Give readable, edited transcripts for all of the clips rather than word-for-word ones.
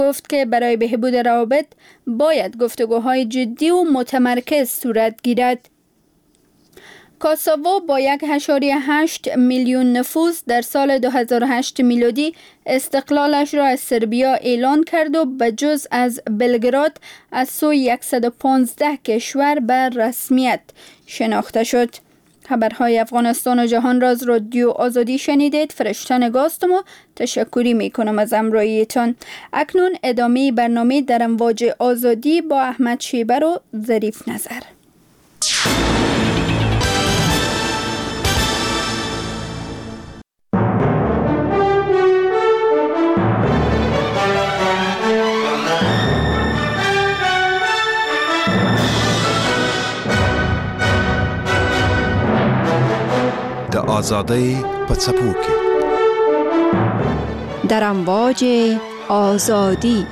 گفت که برای بهبود روابط باید گفتگوهای جدی و متمرکز صورت گیرد. کاساوو با 1.8 میلیون نفوس در سال 2008 میلادی استقلالش را از سربیا اعلان کرد و بجز از بلگراد از سوی 115 کشور به رسمیت شناخته شد. خبرهای افغانستان و جهان را از رادیو آزادی شنیدید. فرشته نگاستم و تشکری می کنم از همراهیتان. اکنون ادامه برنامه در امواج آزادی با احمد شیبر و ظریف نظر. آزادی په څپو کې در امواج آزادی.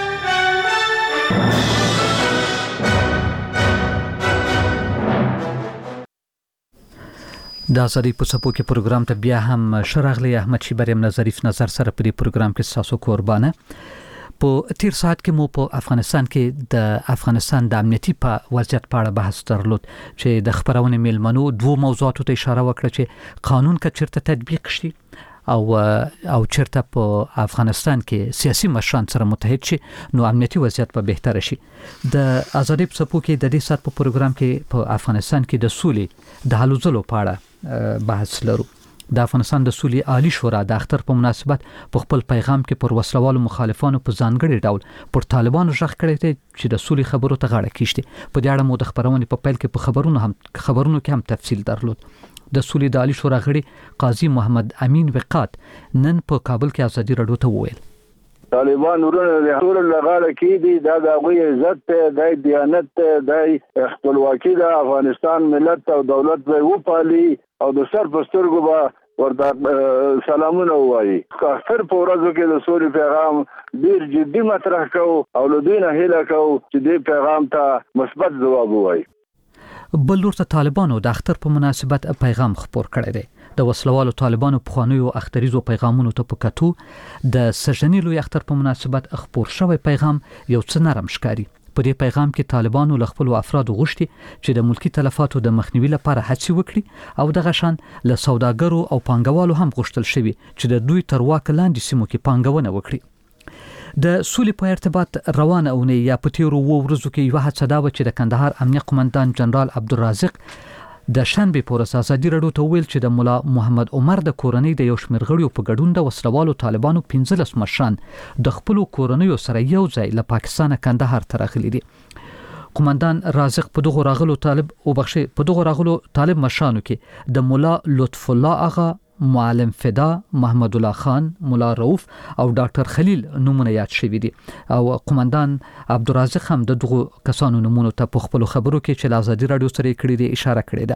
د آزادی په څپو کې پروګرام ته بیا هم شراغلی احمد شیبر یم ظریف نظر سره په دې پروګرام کې تاسو قربانه. په تیر ساعت کې مو په افغانستان کې د افغانستان د امنیتي په وضعیت په اړه بحث درلود چې د خبرونې میلمنو دوه موضوعاتو ته اشاره وکړه چې قانون که چیرته تطبیق شي او چیرته په افغانستان کې سیاسي مشران سره متحد شي نو امنیتي وضعیت به بهتر شي. د آزادی په څپو کې د دې ساعت په پروګرام کې په افغانستان کې د سولې د هلو ځلو په اړه بحث لرو. د افغانستان د سولې عالی شورا د اختر په مناسبت په خپل پیغام کې پر وسلوالو مخالفانو په ځانګړي ډول پر طالبانو ژغ کړی دی چې د سولې خبرو ته غاړه کیږدي. په دې اړه مو د خبرونې په پیل کې په خبرونو کې هم تفصیل درلود. د سولې د عالی شورا غړي قاضي محمد امین وقات نن په کابل کې ازادي راډیو ته وویل طالبان ورونه د ټول لغاړه کې دي دا د غوي عزت ته د دیانت د خپلواکي د افغانستان ملت او دولت به وپالي او د سر پسترګو به ورته سلامونه وایي. اختر په ورځو کې د سولې پیغام ډیر جدي مطرح کوو او له دوی نه هیله کوو چې دې پیغام ته مثبت ځواب وایي. بل لور ته طالبانو د اختر په مناسبت پیغام خپور کړی دی. د وسلوالو طالبانو په خوانیو اختریزو پیغامونو ته په کتو د سژنې لوی اختر په مناسبت خپور شوی پیغام یو څه نرم ښکاري. په دې پیغام کې طالبانو له خپل افرادو غوښتي چې د ملکی تلفاتو د مخنیوي لپاره هڅې وکړي او دغه شان له سوداګرو او پانګوالو هم غوښتل شوی چې د دوی تر واک لاندې سیمو کې پانګونه وکړي. د سولې په ارتباط روانه اونۍ یا په تیرو ورځو کې یو هڅه دا و چې د کندهار امنیه قومندان جنرال عبدالرازق د شنبه په ورځ ازادي راډیو ته ویل چې د مولا محمد عمر د کورنۍ د یو شمېر غړیو په ګډون د وسلوالو طالبانو 15 مشران د خپل کورنیو سره یو ځای له پاکستان کندهار ته راغلي دي. قومندان رازق په دغه راغلو طالب مشرانو کې د مولا لطف الله اغا، معلم فدا، محمد الله خان، مولا رؤوف او ډاکټر خلیل نمونه یاد شوي دي او قومندان عبدالرازق هم د دغه کسانو نمونه ته په خپل خبرو کې چې آزادي راډیو سره کړي دي اشاره کړې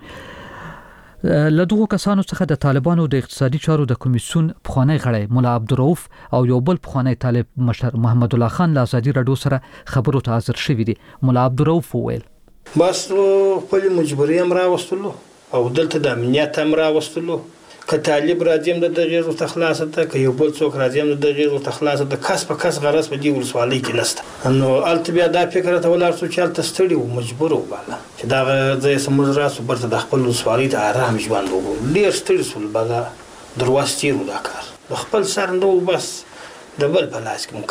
ده. له دغه کسانو څخه د طالبانو د اقتصادي چارو د کمیسیون پخوانی غړی مولا عبدالرؤوف او یو بل پخوانی طالب مشر محمد الله خان له آزادي راډیو سره خبرو ته حاضر شوي دي. مولا عبدالرؤوف وویل بس خپل مجبوري هم راوستلو او دلته د امنیت هم راوستلو که طالب راځم د دغه ورته خلاصه ته که یو بل څوک راځم د دغه ورته خلاصه د کس په کس غرض په دې ولسوالۍ کې نشته. نو الته بیا دا فکر ته ولر سو چې الته ستړي و مجبور و بالا چې دا ځای سمور راسو برته د خپل ولسوالۍ ته آرام ژوند وګورو. ډیر ستړي سول بالا دروازه تیر ودا کار د خپل سر نو بس د بل په لاس کې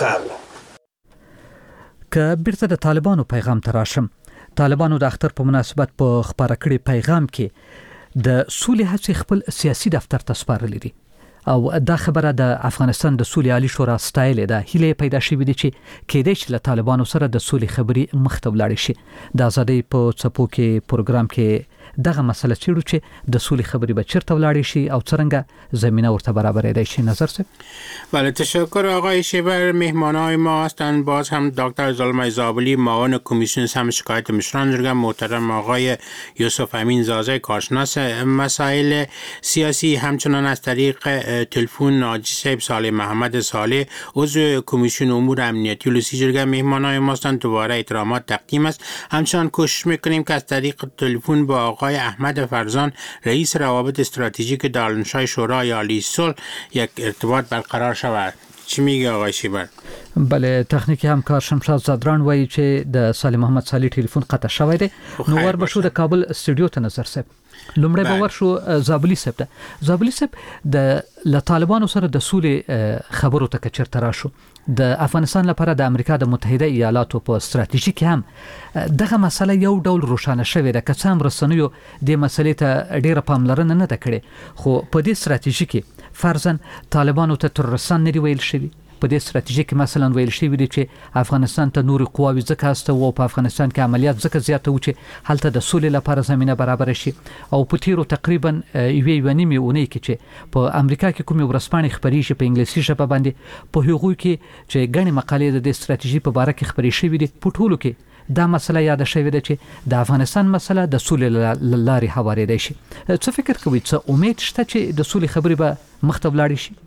مکارو. که بیرته د طالبانو پیغام تراشم، طالبانو د اختر په مناسبت په خبره کړي پیغام کې د سولې هڅې خپل سیاسي دفتر ته سپارلې دي او دا خبره د افغانستان د سولې عالی شورا سټایل ده. هیله پیدا شوې دي چې کېدای شي له طالبانو سره د سولې خبرې مخته ولاړ شي. د آزادۍ په څپو کې پروګرام کې دغه مسله چیرو چې د سولې خبرې به چیرته ولاړ شي او څنګه زمینه ورته برابرېدای شي. نظر څه؟ بله، تشکر آقای شیبر. مهمانای ما هستند باز هم دکتر زلمه زابلی معاون کمیسیون سم شکایت مشران جرگه، محترم آقای یوسف امین زازه کارشناس مسائل سیاسی، همچنان از طریق تلفن ناجی صاحب صالح محمد صالح عضو کمیسیون امور امنیتی ولسی جرگه مهمانای ما هستند. دوباره احترامات تقدیم است. همچنان کوشش میکنیم که از طریق تلفن با آقای احمد فرزان رئیس روابط استراتژیک دارالانشای شورای عالی صلح یک ارتباط برقرار شود. چی میگه آقای شیبر؟ بله تخنیکی همکار شمشاد زادران وایي چې د صالح محمد صالح ټلیفون قطع شوی دی. نو ور بشو د کابل استودیو ته نظر صاحب لومړی به ورشو زابلی صاحب ته. زابلی صاحب د طالبانو سره د سولې خبرو ته چیرته راشو د افغانستان لپاره د امریکا د متحده ایالاتو په ستراتیژي کې هم دغه مسله یو ډول روښانه شوې ده، که څه هم رسنیو د مسلې ته ډیره پاملرنه نه ده کړې، خو په دې ستراتیژي کې فرضاً طالبانو ته ترورستان نه دی ویل شوی. په دې ستراتیژي کې مثلا ویل شوی دی چې افغانستان ته نور قواوی ځکه هسته او په افغانستان کې عملیات ځکه زیاته و چې هلته د سولې لپاره زمينه برابر شي. او په تیرو تقریبا یوې ونیمه اونۍ کې چې په امریکا کې کومې ورسپانې خبرې شي په انګلیسي ژبه باندې په هغوی کې چې غني مقالې د دې ستراتیژي په اړه کې خبرې شوې دي، په ټولو کې دا مسله یاد شوې ده چې د افغانستان مسله د سولې لارې هوارېدای شي. څه فکر کوئ، څه امید شته چې د سولې خبرې به مخ ته ولاړې شي؟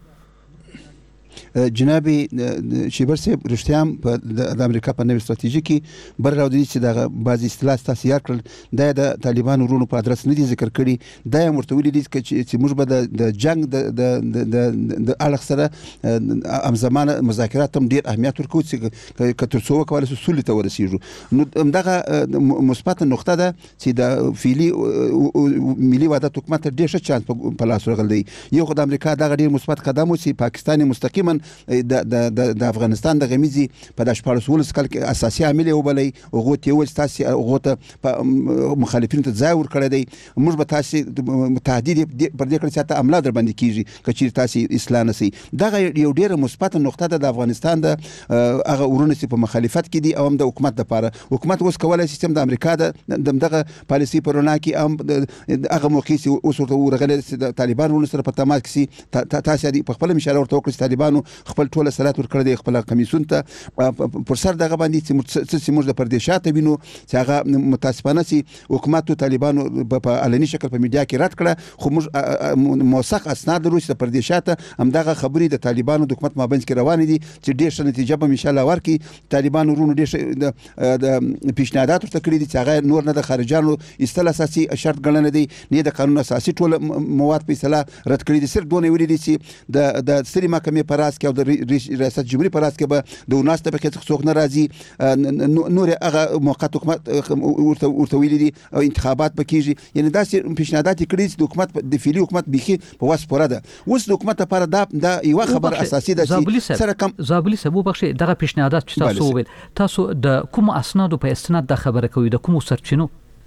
جناب شیبر صاحب رښتیا د امریکا په نوې ستراتیژي کې بر راوړي چې د بعضی اصطلاحات تاسو یاد کړل د طالبان ورونو په ادرس نه دي ذکر کړي، دا ورته ویلي دي چې موږ به د جنگ د اړخ سره همزمانه مذاکرات هم ډیر اهمیت ورکوي چې تر څو وکولای شو سولې ته ورسیږو. نو دغه مثبت نقطه ده چې د فعلی ملي وحدت حکومت ډیر ښه چانس په لاس ورغلی. یو خو د امریکا دغه ډیر مثبت قدم و چې پاکستان مستقیما د افغانستان د غمیزي په 14 کال کې اساسي عامل وبلي او غوته ول تاسو غوته مخالفینو ته ځای ور کړی دی. موږ به تاسو تهدید پر دې کړی چې عمله در باندې کیږي کچیر تاسو اصلاح نسی. دا یو ډیره مثبت نقطه ده د افغانستان د هغه ورونه چې په مخالفت کې دي او هم د حکومت لپاره. حکومت اوس کولای سیستم د امریکا دغه پالیسي پرونا کې هم هغه موقع چې اوس ورته ورغله د طالبان ورونه سره په تماس کې تاسو په خپل مشاله ورته وکړي طالبانو خپل ټوله سرات ورکړی دی خپل کمیسون ته پر سر دغه باندې چې موږ د پردیشاته وینو چې هغه متاسفانه چې حکومت او طالبانو په علني شکل په میډیا کې رد کړه، خو موږ موثق اسناد لرو چې د پردیشاته هم دغه خبرې د طالبانو د حکومت مابینځ کې روانې دي چې ډېر ښه نتیجه به ان شاء الله ورکړي. طالبانو ورونو ډېر د پیشنهادات ورته کړي دي چې هغه نور نه د خارجانو ایستل اساسي شرط ګڼل دي، نه د قانون اساسي ټول مواد په اصطلاح رد کړي دي. صرف دونه ویلي دي چې د ستري محکمې پر اساس کې او د ریاست جمهوریت پر اساس کې به د وناس طبقه څخه څوک ناراضي نور هغه موقت حکومت ورته ویلي دي او انتخابات پکېږي. یعنی داسې پیشنهادات کړي چې د حکومت د فعلی حکومت بيخي په واس پوره ده. اوس د حکومت لپاره دا یو خبر اساسي ده چې سره کم زابلی سبو بخښي دغه پیشنهادات چې تاسو ویل تاسو د کوم اسنادو په استناد د خبره کوي، د کوم سرچینو؟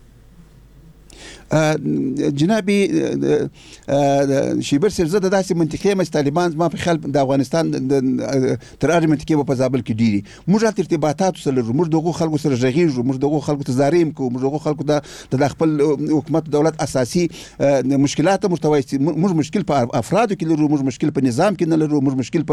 جنابي شیبر صاحب زه د داسې منطقې مې طالبان ما په خیال د افغانستان تر هر منطقې په زابل کې ډیری موږ ارتباطات سره لرو، موږ دغه خلکو سره ژغېږو، موږ دغه خلکو ته زاریم کوو، موږ دغه خلکو د خپل حکومت دولت اساسي مشکلات مرتوي، موږ مشکل په افرادو کې لرو، موږ مشکل په نظام کې نه لرو، موږ مشکل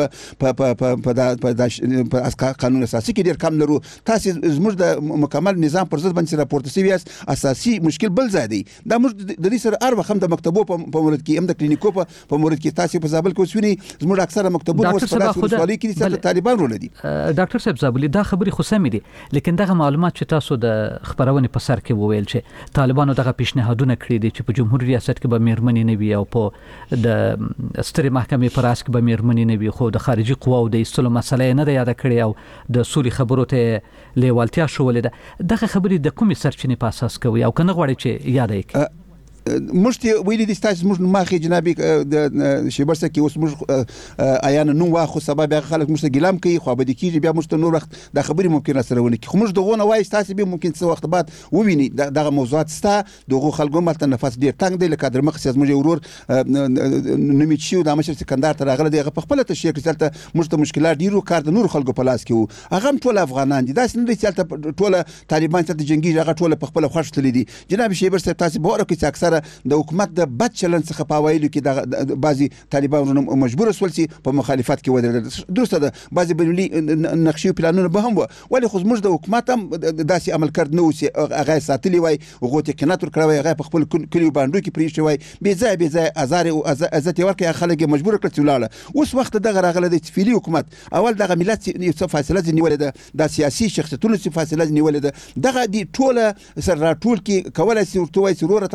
په قانون اساسي کې ډیر کم لرو. تاسو زموږ د مکمل نظام پر ضد باندې راپورته سوي اساسي مشکل بل ځای دی. دا موږ د دې سره هر وخت د مکتبو په مورد کې هم د کلینیکو په مورد کې تاسو په زابل کې وسویني زموږ اکثره مکتبونه اوس په سوالي کې چې طالبان رول دي. ډاکټر صاحب زابلی دا خبري خو سمې دي، لیکن دغه معلومات چې تاسو د خبرونې په سر کې وویل چې طالبانو دغه پیشنهادونه کړی دي چې په جمهوریت ریاست کې به میرمنې نه وي او په د ستري محکمې پر اساس کې به میرمنې نه وي، خو د خارجي قواو د ایستلو مسله نه ده یاد کړې او د سولې خبرو ته لیوالتیا شولې ده. دغه خبرې د کومې سرچینې په اساس کوي او کنه غواړي چې یاد یې مشتي ویلي دي تاسو موږ ماخي جنابي د شیبر سره کې اوس موږ ایان نو واخو سبب خلک موږ ګلام کوي خو به د کیږي بیا موږ نور وخت د خبرې ممکن سره ونه کی خو موږ دغه وای تاسو به ممکن څه وخت بعد وویني دغه موضوعات ستا دغه خلکو ملته نفس ډیر تنگ دی لکه در مخ سیاست موږ ورور نمیچیو د مشر سکندر تر غله دغه په خپل ته شي کړه موږ ته مشکلات ډیرو کار د نور خلکو په لاس کې هغه ټول افغانان دي دا څنګه چې ټول طالبان ته جنگي هغه ټول په خپل خوښ تللی دي. جناب شیبر صاحب تاسو به ورکه چې اکثره د حکومت د بد چلن څخه پاوایلو کې د بعضي طالبانو مجبور شول چې په مخالفت کې ودرېدل. درسته ده بعضي بنولي نقشې پلانونه به هم ولی خو موږ د حکومت هم داسې عمل کړ نو چې هغه ساتلی وای غوته کنات ور کړوي هغه په خپل کلیو باندې کې پریښي وای بي ځای ازار او عزت ورکه خلک مجبور کړ چې لاله. اوس وخت دغه راغله د فعلی حکومت اول دغه ملت څه فاصله نیولې ده د سیاسي شخصیتونو څخه فاصله نیولې ده دغه دی ټوله سره ټول کې کولای شي ورته وای ضرورت تاسو راسي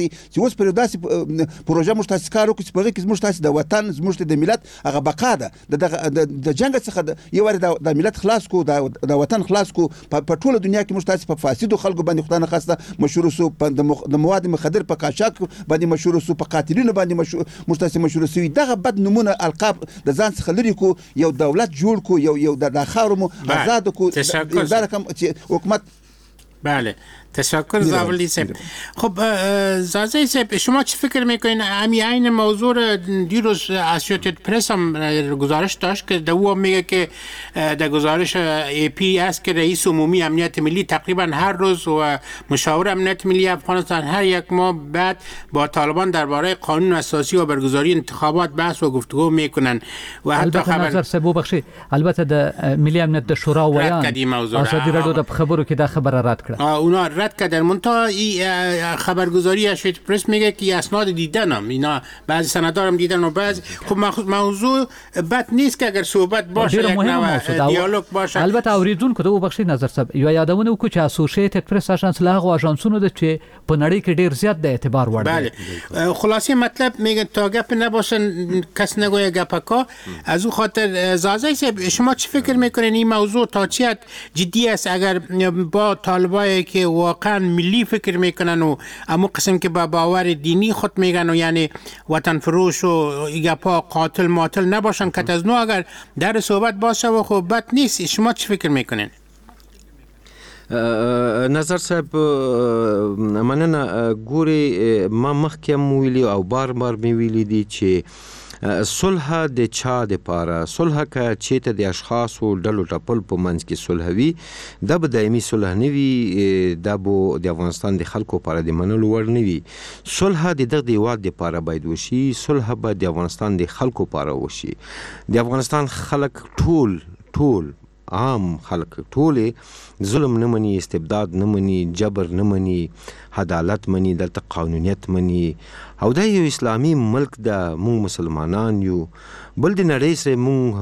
تاسو چې اوس پر داسې پروژه موږ تاسو کار وکړو چې په هغه کې موږ تاسو د وطن زموږ د ملت هغه بقا ده د جنگ څخه یو ور د ملت خلاص کو د وطن خلاص کو په ټوله دنیا کې موږ تاسو په فاسدو خلکو باندې خدانه خاصه مشهور سو د مواد مخدر په قاچاق باندې مشهور سو په قاتلینو باندې موږ تاسو مشهور سو دغه بد نمونه القاب د ځان څخه لري کو یو دولت جوړ کو یو د خاورمو آزاد کو دا رقم حکومت. بله تشکر زابلی صاحب. خب زازه صاحب شما چه فکر میکنین این موضوع دیروز اسوسییتد پرس هم گزارش داشت که او میگه که در گزارش ای پی است که رئیس عمومی امنیت ملی تقریبا هر روز و مشاور امنیت ملی افغانستان هر یک ماه بعد با طالبان درباره قانون اساسی و برگزاری انتخابات بحث و گفتگو میکنن و حتی خبر نظر سبو بخشی البته د ملی امنیت د شورا ویان آزادی رادیو د خبرو که دا خبر رد کرد اونا رد کردن. منتها این خبرگزاری اسوسییتد پرس میگه که اسناد دیدنم اینا بعضی سندارم دیدن و بعضی خب موضوع بد نیست که اگر صحبت باشه یک نوع دیالوگ باشه. البته اوریدونکو ته وبخښئ نظر صاحب یو یادونه وکړو چې اسوسییتد پرس اژانس له هغو اژانسونو ده چې په نړۍ کې ډیر زیات د اعتبار وړ دی. بله خلاصه مطلب میگه تا گپ نباشن کس نگویه گپکا. از اون خاطر زازه صاحب شما چی فکر میکنین این موضوع تا چی حد جدی است اگر با طالبایی که واقعا ملی فکر میکنن و اما قسم که با باور دینی خود میگن و یعنی وطن فروش و گپا قاتل ماتل نباشن که از نو اگر در صحبت باشه و خب بد نیست. شما چی فکر میکنین؟ نظر صاحب مننه. ګوري ما مخکې ویلي او بار می ویلي دي چې صلح د چا د پاره صلح که چېته د اشخاصو ډلو ټپل په منځ کې صلح وي دا به دایمي صلح نه وي دا به د افغانستان د خلکو لپاره د منلو وړ نه وي. صلح د دغه هېواد دپاره باید وشي. صلح به د افغانستان د خلکو لپاره وشي. د افغانستان خلک ټول عام خلک ټول ظلم نه مني استبداد نه مني جبر نه مني عدالت مني دلته قانونیت مني او دا یو اسلامي ملک ده. مونږ مسلمانان یو بل د نړۍ سره مونږ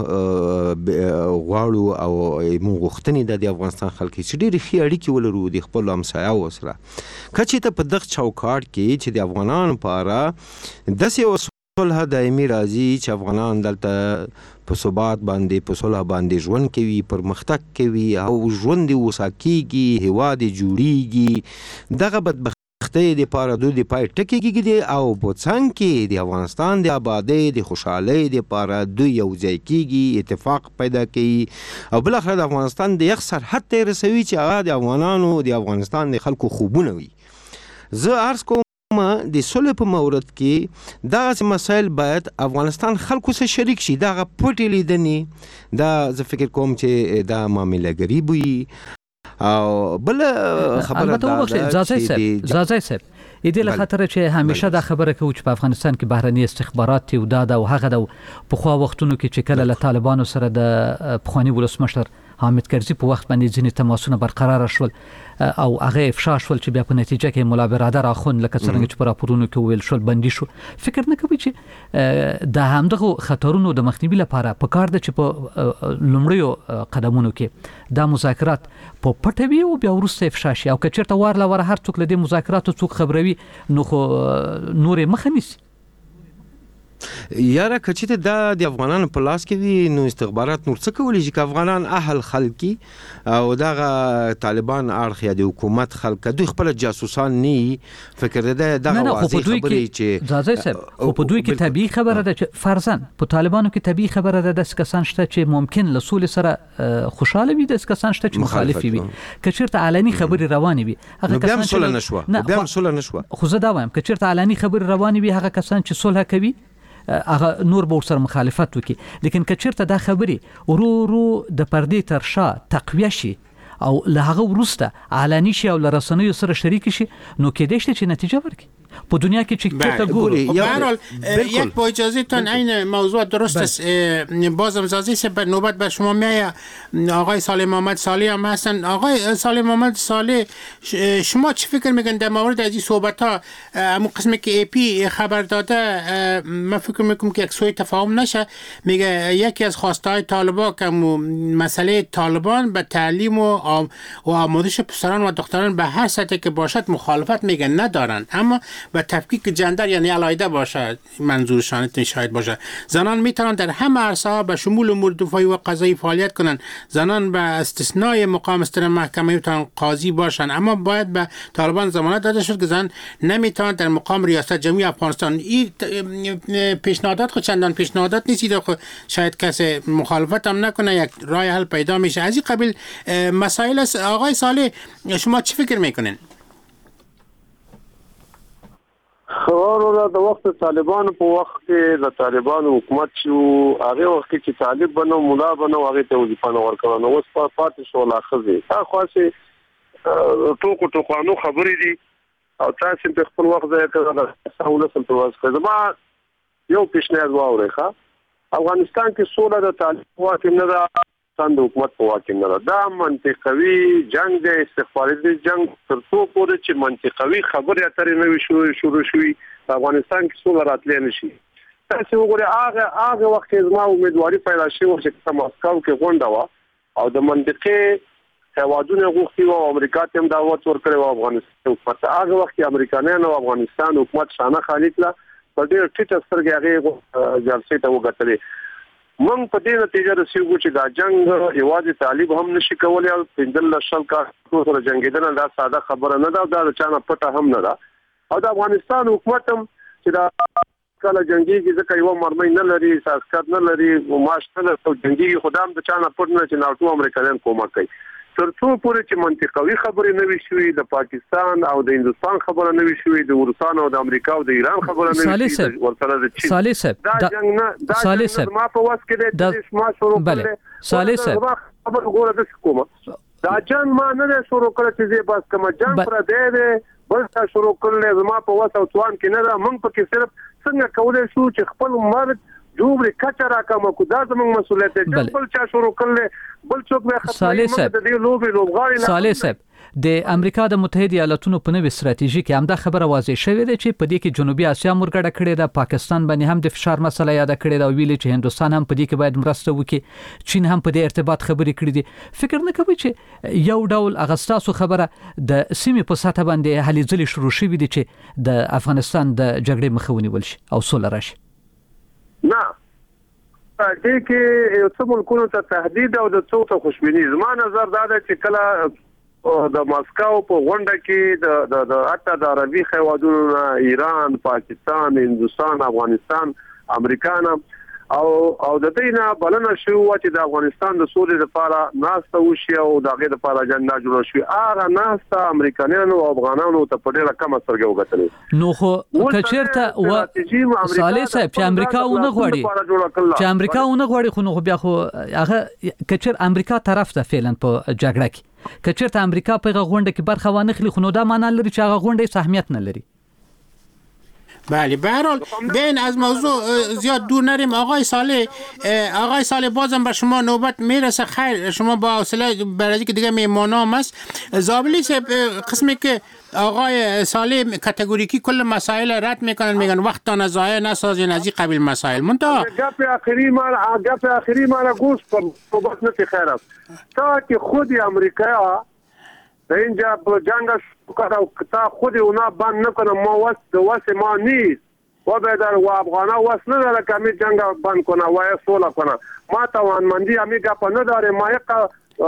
غواړو او مونږ غوښتنې ده د افغانستان خلک چې ډېرې ښې اړیکې ولرو د خپلو همسایاو سره. که چېرته په دغه چوکاټ کې چې د افغانانو لپاره داسې یو صلح دایمي راځي چې افغانان دلته په ثبات باندې په صلح باندې ژوند کوي پرمختګ کوي او ژوند یې وسع کېږي هېواد یې جوړېږي دغه بدبختۍ دپاره دوی د پای ټکي کېږي او په څنګ کې د افغانستان د آبادۍ د خوشحالۍ دپاره دوی یو ځای کېږي اتفاق پیدا کوي او بالاخره د افغانستان د یخ سرحد ته یې رسوي چې هغه د افغانانو د افغانستان د خلکو خوبونه وي. زه عرض کوم د صلح په مورد کې دغسې مسایل باید افغانستان خلکو سره شریک شي. دغه پټې لیدنې دا زه فکر کوم چې دا معاملهګري بوي او بل خبره دا زازای صاحب دې له خاطره چې همیشه دا خبره کوي چې په افغانستان کې بهرني استخبارات او دا او هغه د پخوا وختونو کې چې کله له طالبانو سره د پخواني ولسمشر حامد کرزي په وخت باندې ځینې تماسونه برقرار شول او هغه افشا شول چې بیا په نتیجه کې مولا برادر اخون لکه څنګه چې په راپورونو کې ویل شول بندي شو. فکر نه کوي چې د همدغه خطرونو د مخنیوي لپاره په کار ده چې په لومړیو قدمونو کې دا مذاکرات په پټه وي او بیا وروسته افشا شي او که چېرته وار هر څوک له دې مذاکراتو څوک خبروي نو خو نور مخه نیسي. یاره که چېرته دا د افغانانو په لاس کې وي نو استخبارات نور څه کولی شي که افغانان اهل خلک او دغه طالبان اړخ یا د حکومت خلک دوی خپل جاسوسان نه فکر ده دغه واضح خبرې چې ځای صاحب خو په دوی کې طبيعي خبره ده چې فرضاً په طالبانو کې طبيعي خبره ده د کسان شته چې ممکن له سولې سره خوشاله وي د کسان شته چې مخالف وي. که چېرته علني خبرې روانې وي هغه کسان چې بیا صلح نشوه خو زه دا وایم که چېرته علني خبرې روانې وي هغه کسان چې صلح کوي هغه نور به ورسره مخالفت وکړي. لیکن که چېرته دا خبرې ورو د پردې تر شا تقویه شي او له هغه وروسته علني شي او له رسنیو سره شریک شي نو کېدای شي چې نتیجه ورکړي. په دنیا کې چې چېرته ګورو به هر حال یک با اجازهتان این موضوع درست است. بازم زازی سه به نوبت به شما میآید. آقای صالح محمد صالح هم هستن. آقای صالح محمد صالح شما چی فکر میکنید در مورد از این صحبت ها همون قسمی که ای پی خبر داده من فکر میکنم که یک سوی تفاهم نشه. میگه یکی از خواستهای طالبان که مسئله طالبان به تعلیم و آموزش پسران و دختران به هر سطحی که باشد مخالفت میگن ندارن اما و تفکیک جندر یعنی علایده باشه، منظورشان شاید باشه. زنان میتونن در همه عرصه‌ها به شمول امور دفاعی و قضایی فعالیت کنن. زنان به استثنای مقام استر محکمه میتونن قاضی باشن، اما باید به طالبان ضمانت داده شد که زن نمیتونن در مقام ریاست جمهوری افغانستان. این پیشنهادات خود چندان پیشنهادات نیست، خود شاید کسی مخالفت هم نکنه، یک راه حل پیدا میشه. از این قبیل مسائل است. آقای صالح شما چی فکر میکنین؟ خبرونه د وخت طالبانو په وخت کې د طالبانو حکومت شو، هغه وخت کې طالب بنو مولا بنو هغه ته وظیفه نه ورکړه، نو اوس پاتې شو لا خزي تا خاصه ټوکو خبرې دي او تاسو په خپل وخت ځای کې سهولت په واسطه زما یو پیشنهاد واورې افغانستان کې سوله د طالب واکم نه ده، د حکومت په واکم نه ده. دا منطقوي جنگ د استخباراتي جنگ تر څو پورې چې منطقوي خبرې اترې نه وي شروع شوي افغانستان کې سوله راتللی نشي. تاسو وګورئ هغه وخت زما امیدواري پیدا شوه چې مسکو کې غونډه وه او د منطقې هیوادونه غوښتي وو، امریکا ته هم دعوت ورکړی و افغانستان حکومت. هغه وخت امریکایانو او افغانستان حکومت شانه خالي کړه، په ډېر ټیټه سترګې هغه جلسې ته وکتلې. موږ په دې نتیجه رسیدو چې دا جنگ یوازې طالب هم نشي کولای او 15 کال سره جنگیدل دا ساده خبره نه ده، دا چانه پټه هم نه ده. او د افغانستان حکومت هم چې دا کله جنگيږي ځکه یو مرمۍ نه لري، ساسکات نه لري او ماش نه لري، جنگيږي خدام د چانه پټ نه چې ناټو امریکایان کومک کوي. تر څو پورې چې منطقوي خبرې نه وي شوي، د پاکستان او د هندستان خبره نه وي شوي، د روسانو او د امریکا او د ایران خبره نه وي شوي، ورسره د چین صالح صاحب دا جنگ نه ما په واس کې د شما شروع کړل. صالح صاحب خبر غوړه د حکومت دا جنگ ما نه شروع کړل چې بس کوم جنگ پر دې بل تا شروع کړل زما په واس او توان کې نه ده. موږ پکې صرف څنګه کولای شو چې خپل مرګ دوبره کچرا کوم کو دا زموږ مسؤلیت دی. بل چا شروع کړل بل څوک به ختمه د دې لوبغاړي. صالح صاحب د امریکا د متحده ایالاتونو په نوې ستراتیژي کې همدا خبره واضح شوې ده چې په دې کې جنوبي اسیا مرګړه کړې ده، پاکستان باندې هم د فشار مسله یاد کړې ده او ویلي چې هندستان هم په دې کې باید مرسته وکړي، چین هم په دې ارتباط خبرې کړې دي. فکر نه کوي چې یو ډول اغستاسو خبره د سیمې په سطح باندې هلي ځلې شروع شوې دي چې د افغانستان د جګړې مخه ونیول شي او سوله راشي؟ نه دې کې یو څه ملکونو ته تهدید او د څو ته خوشبیني. زما نظر دا ده چې کله د ماسکو په غونډه کې د حتی د عربي هیوادونو ایران، پاکستان، هندستان، افغانستان، امریکا او د دې نه بلنه شو چې د افغانستان د سولې لپاره ناسته وشي او دغه لپاره اجنډا جوړ شي. هغه ناسته امریکایانو او افغانانو ته په ډیره کمه سترګه وکتل. نو خو کچیرته صالح صاحب چې امریکا ونه غواړي خو نو بیا خو هغه کچیر امریکا طرف ته فعلا په جګړه کې کچیرته امریکا په غونډه کې برخه وانخلي خو نو دا معنی لري چې هغه غونډه اهمیت نه لري. بله به هر حال بین از موضوع زیاد دور نریم. آقای صالح بازم به شما نوبت میرسه. خیر شما با حوصله برای که دیگه میهمانام است. زابلی صاحب قسمی که آقای صالح کاتگوریکی کل مسائل رد میکنن، میگن وقت تا ضایع نسازین از این قبیل مسائل. منتها گپ آخری ما گوش پر صحبت نتی خیر است تا که خود امریکا اینجا جنگ تا خود اونا بند نکنه ما واسه ما نیست و بدر و افغانا واسه نداره که همی جنگ بند کنه و صلح کنه. ما توانمندی همی گپ نداره، ما یک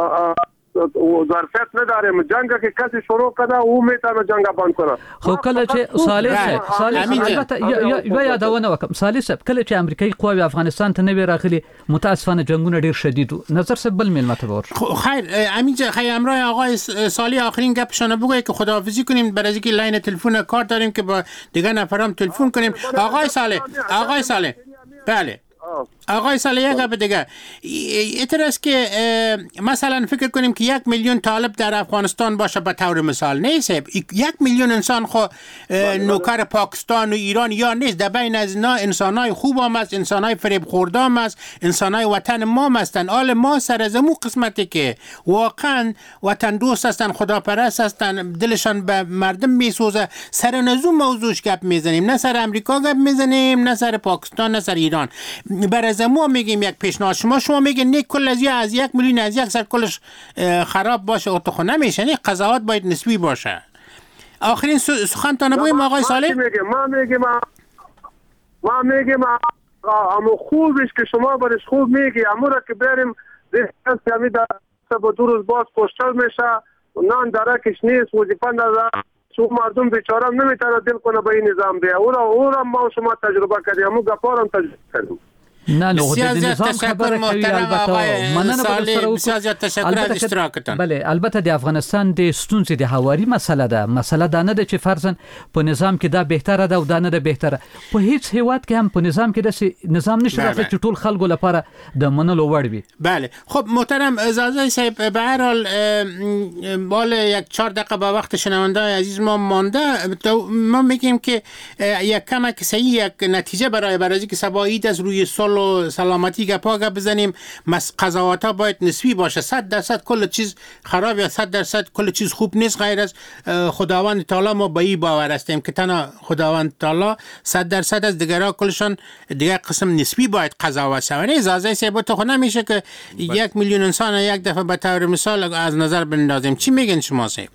ظرفیت نداریم. جنگ که کسی شروع کنه او میتونه جنگ بند کنه. خو کله چې صالح صاحب یا یادونه وکم صالح صاحب کله چې امریکایي قواوی افغانستان ته نه راغلي متاسفانه جنگونه ډیر شدید و نظر سب بل میل متبور. خیر همینجا خیر امرای آقای صالح آخرین گپشون بگوی که خداحافظی کنیم، برای اینکه لاین تلفن کار داریم که با دیگه نفرام تلفن کنیم. آقای صالح بله آقای صالح یک گپ دیگه اعتراض که مثلا فکر کنیم که 1 میلیون طالب در افغانستان باشه به طور مثال، نیست 1 میلیون انسان خو نوکر پاکستان و ایران یا نیست. در بین از اینا انسانای خوب هم است، انسانای فریب خورده هم است، انسانای وطن ما هستند. آل ما سر از مو قسمتی که واقعا وطن دوست هستند، خداپرست هستند، دلشان به مردم میسوزه، سر نزو موضوعش گپ میزنیم، نه سر امریکا گپ میزنیم، نه سر پاکستان، نه سر ایران. برای ما میگیم یک پیشنهاد شما میگین نه کل از 1 میلیون از یک سر کلش خراب باشه او تو نمیشه، نه قضاوت باید نسبی باشه. آخرین سخنتان بگویم آقای صالح. ما میگیم اما خوبش که شما برش خوب میگی، اما را که بریم همی در سبا 2 روز باز کشتر میشه، نان درکش نیست، وظیفه نداره، شما مردم بیچاره نمیتونه دل کنه به این نظام بیا. او را ما شما تجربه کردیم، اما گپارم تجربه کردیم. نه بسیار زیاد تشکر محترم آقای صالح، بسیار زیاد تشکر از اشتراکتان. بله، البته د افغانستان د ستونزې د هواري مسله ده. مسله دا نه ده چې فرضاً په نظام کې دا بهتره ده او دا نه ده بهتره. په هیڅ هیواد کې هم په نظام کې داسې نظام نشته راځي چې ټول خلکو لپاره د منلو وړ وي. بله، خب محترم زازای صاحب، به هر حال بال 1-4 دقیقه با وقت شنونده‌های عزیز ما مانده. ما میگیم که یک کمک صحیح، یک نتیجه برای که سبایید از روی و سلامتی گپا بزنیم. قضاوت ها باید نسبی باشه. 100% کل چیز خراب یا 100% کل چیز خوب نیست. غیر از خداوند تعالی ما به این باور هستیم که تنها خداوند تعالی 100% از دیگرها کلشان دیگر قسم نسبی باید قضاوت شود. اجازه سی تو خود نمیشه که 1 میلیون انسان یک دفعه به طور مثال از نظر بندازیم. چی میگن شما صاحب؟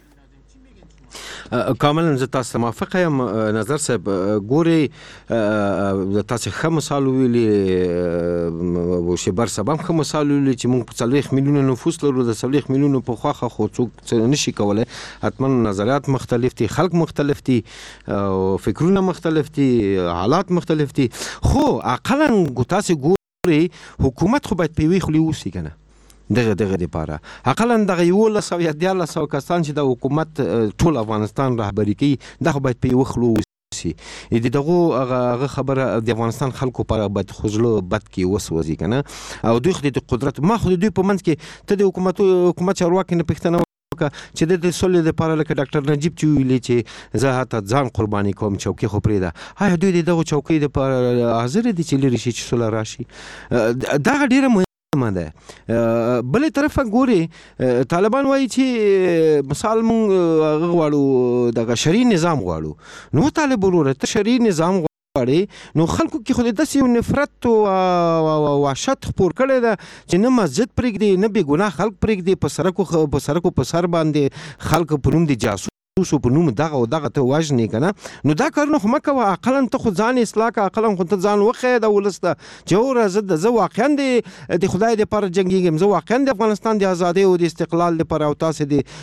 کاملا زه تاسو موافق یم. نظر صاحب ګوري تاسو ښه مثال ویلي، شیبر صاحب هم ښه مثال ویلي چې موږ په 40 میلیونه نفوس لرو. د 40 میلیونو په خواخه خو څوک نشي کولای. حتما نظریات مختلف دي، خلق مختلف دي، فکرونه مختلف دي، حالات مختلف دي، خو اقلا تاسو ګوري حکومت خو باید په وی خلی وسی کنه دغه لپاره. حقلا دغه 1100 یا 1300 کسان چې د حکومت ټول افغانستان رهبری کوي، دغه باید په وخلو وسی. دغه خبره د افغانستان خلکو پر بد خوځلو بد کې وسوځي کنه. او دوی خو د قدرت ما خو دوی په منځ کې ته د حکومت چارواکي نه پښتنه چې د سولې لپاره لکه ډاکټر نجیب چې ویلي چې زه حتی ځان قرباني کوم چوکۍ خو پرېږده. آیا دوی دغه چوکۍ لپاره حاضر دي چې لرې شي چې سوله راشي؟ دغه ډېره مهمه ده. بلې طرفه ګوري طالبان وایي چې مثال مونږ غواړو دغه شرعي نظام غواړو. نو طالب وروره ته شرعي نظام نو خلکو کې خو داسې یو نفرت او وحشت خپور کړی ده چې نه مسجد پرېږدي، نه بېګناه خلک پرېږدي، په سرکو په سر باندې خلک په نوم د جاسوس په نوم دغه او دغه ته وژنې کنه. نو دا کارونه خو مه کوه. اقلا ته خو ځان اصلاح کړه، اقلا خو ته ځان وښیه د ولس ته چې اوره زه واقعا د خدای دپاره جنګېږم، زه واقعا د افغانستان د ازادۍ او د استقلال دپاره او تاسې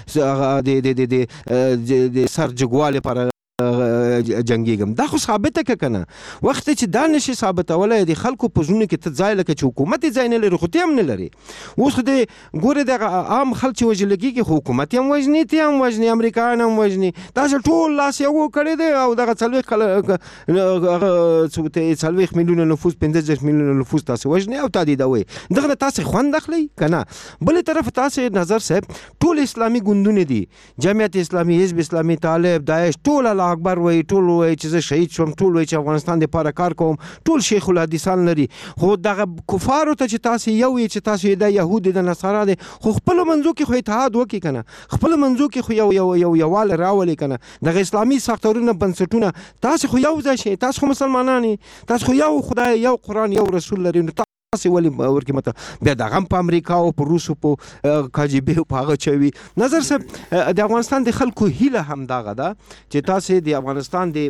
د سر جګوالي لپاره جنگیږم. دا خو ثابته که کنه. وخت چې دا نشي ثابتولای د خلکو په ژوند کې ته ځای لکه چې حکومت ځای نه لري، خو ته هم نه لري. اوس خو د ګوره د عام خلک چې وژل کېږي خو حکومت هم وژني، ته هم وژني، امریکایان هم وژني. داسې ټول لاس یو کړی دی او دغه 40 میلیونه نفوس 15 میلیونه نفوس تاسو وژني او تهدیدوي. دغه تاسو خوند اخلي کنه. بلې طرف تاسو نظر صاحب ټول اسلامي ګوندونه دي، جمعیت اسلامي، حزب اسلامي، طالب، داعش، ټول اکبر وای، ټول وای چې زه شهید شوم، ټول وای چې افغانستان لپاره کار کوم، ټول شیخ الحدیثان لري. خو دغه کفارو ته چې تاسو یو چې تاسو د يهود د نصارا دي، خو خپل منځو کې خو اتحاد وکي کنه، خپل منځو کې خو یوال راولي کنه. دغه اسلامي ساختارونه بنسټونه تاسو خو یو ځای شي، تاسو خو مسلمانانی، تاسو خو یو خدای، یو قران، یو رسول لري. تاسو ولې ورکی مته بیا دغه په امریکا او په روس او په کاجبه په هغه چوي. نظر صاحب د افغانستان د خلکو هیله هم دغه ده چې تاسو د افغانستان د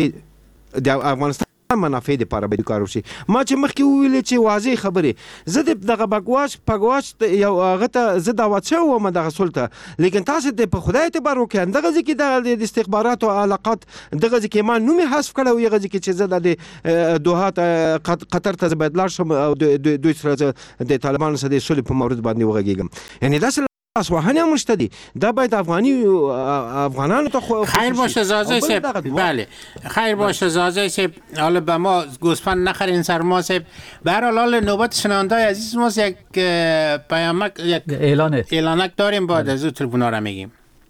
منافع لپاره به کار وشي. ما چې مخکې ویل چې واضح خبره، زه دغه پګواش یو هغه ته زه دعوت شوم دغه سلطه، لیکن تاسو ته په خدای اعتبار وکړئ. دغه ځکه د استخبارات او علاقات دغه ځکه ما نوم حذف کړو، یغه ځکه چې زه د دوحه قطر ته باید لاړ شم او دوی سره د طالبانو سره د صلح په مورد باندې وغږیږم. یعنی دا اسوهانی هم مشته دي. دا باید افغانانو ته خیر باشه زازه صاحب. بله خیر باشه زازه صاحب. حالا به ما گوسفند نخرین سر ما صاحب. به هر حال نوبت شنونده‌های عزیز ما یک پیامک، یک اعلانک داریم، بعد از اون تلفن‌ها رو میگیم.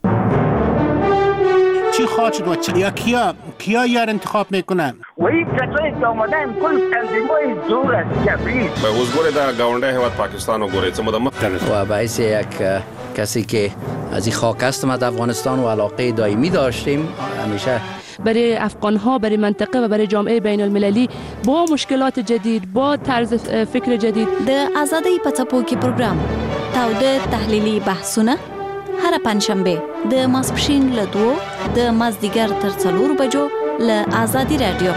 چی خواهد شد و کیا یار انتخاب میکنن؟ و این کسایی که آمدن کل تنظیم‌های دور از جبری به حضور در گاونده حیوات پاکستان و گوریت و باعث یک کسی که از این خاک هستم از افغانستان و علاقه دائمی داشتیم همیشه برای افغان‌ها، برای منطقه و برای جامعه بین المللی با مشکلات جدید، با طرز فکر جدید. د آزادۍ په څپو کې پروګرام تاوده تحلیلي بحثونه هر هر پنځشنبه د ماسپښین له 2 د مازدیګر تر 4 بجو له آزادي رادیو.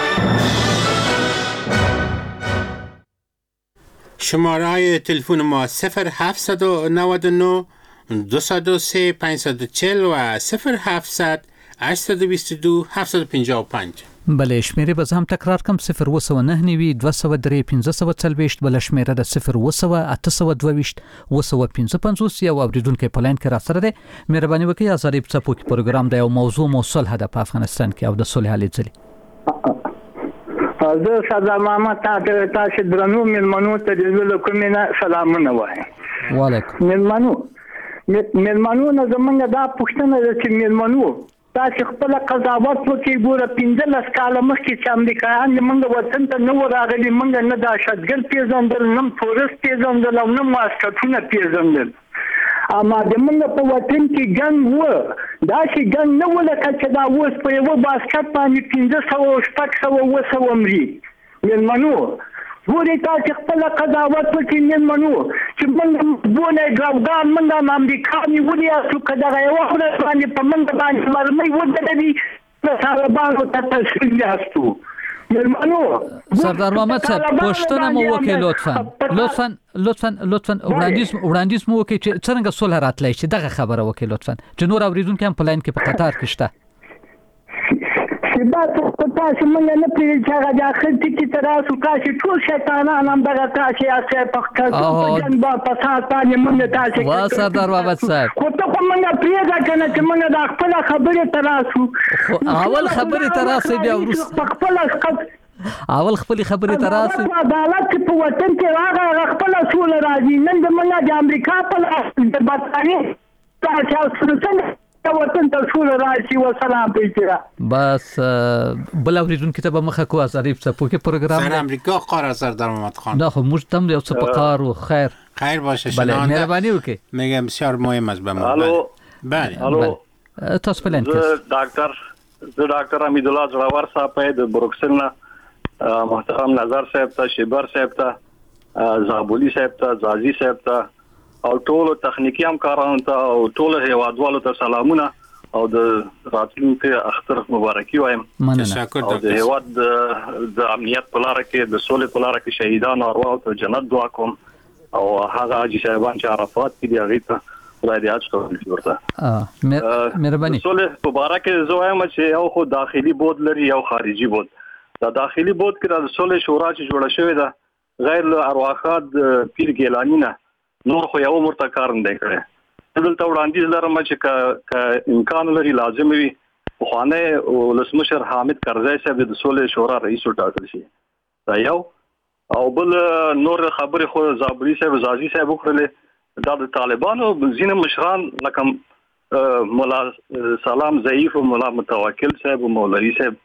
شماره تلفن ما 0799 203 540 و 0700 822 755. بله شمیره باز هم تکرار کم 0 203 540 بله شمیره ده 0 822 255 یا اوریدونکو په لاین کې را سره ده. مهرباني وکړئ آزادي څپو کې پروګرام د یو موضوع موصل هدف په افغانستان کې او د صلح هلې ځلې. زه سردار محمد تاسو درنو ملمنو ته د زړه کومه سلامونه وایم. وعلیکم ملمنو نه زمونږ دا پوښتنه ده چې ملمنو تاسو خپل قضاوت وکړئ. ګوره 15 کاله مخکې چې امریکایان موږ وطن ته نه راغلي، موږ نه دهشتګرد پیژندل، نه تورست پیژندل او نه ماسکټونه پیژندل. اما د موږ په وطن کې ګنګ و، داسې ګنګ نه و لکه چې دا اوس په یوه باسکټ باندې 500 مري. مېلمنو ګورې تاسې خپله قضاوت وکړئ مېلمنو چې موږ بولی ګوګان موږ هم امریکا نیولي یاستو که دغه یوه ورځ باندې په موږ باندې مرمۍ ودروي طالبانو ته تسلیم یاستو. سردار محمد صاحب پوښتنه مو وکړئ لطفا وړاندیز مو وکړئ چې څنګه صلح راتلی شي. دغه خبره وکړئ لطفا چې نور اوریدونکي هم په لاین کې په قطار کې شته. بات تاسو موږ نه پیژنو چې هغه د اخر ټکي ته راسو تاسو ټول شیطانان هم دغه تاسو یاستئ په جنګ په سات باندې موږ تاسو وا سردار محمد صاحب خو ته خو موږ پرېږده که نه چې موږ د خپل خبرې ته راسو. اول خبرې ته راسئ بیا وروسته اول خپلې خبرې ته راسئ. عدالت چې په وطن کې هغه خپله سوله راځي. نن د موږ د امریکا په لاس د برطانیې څنګه وطن ته سوله راشي. وسلام پیچره بس بل اوریدونکو ته به مخه کو آزادي څپو کې پروګرام سر امریکا قرار سردار محمد خان. نه خو موږ تم یو څه په کار و خیر باشه بله مهرباني وکړئ. میگم بسیار مهم است به ما. بله تاسو په لاین کې. زه ډاکټر حمید الله زړور صاحب د بروکسل نه محترم نظر صاحب ته، شیبر صاحب ته، زابولی صاحب ته، زازی صاحب ته او ټول تخنیکی همکارانو ته او ټول هیوادوالو ته سلامونه او د راتلونکي اختر مبارکي وایم. تشکر او د هیواد د امنیت په لار کې د سولې په لار کې شهیدانو ارواح ته جنت دعا کوم او هغه حاجی صاحبان چې عرفات کې دی هغه ته خدای دې اجر ورکړي. مهرباني. سولې مبارکي زه وایم چې یو خو داخلي بود لري یو خارجي بود. دا داخلي بود کې د سولې شورا چې جوړه شوې ده غیر له ارواحات پیر ګیلانی نه نور خو یو مرتکار نه کړي. دلته وړاندیز لرم چې ک امکان لري لازم وي خوانه ولسمشر حامد کرزی صاحب د سولې شورا رئیس وټاکل شي. دا یو او بل نور خبره خو زابری صاحب زازی صاحب وکړل. دا د طالبانو ځینې مشران لکه مولا سلام ضعیف او مولا متوکل صاحب او مولوی صاحب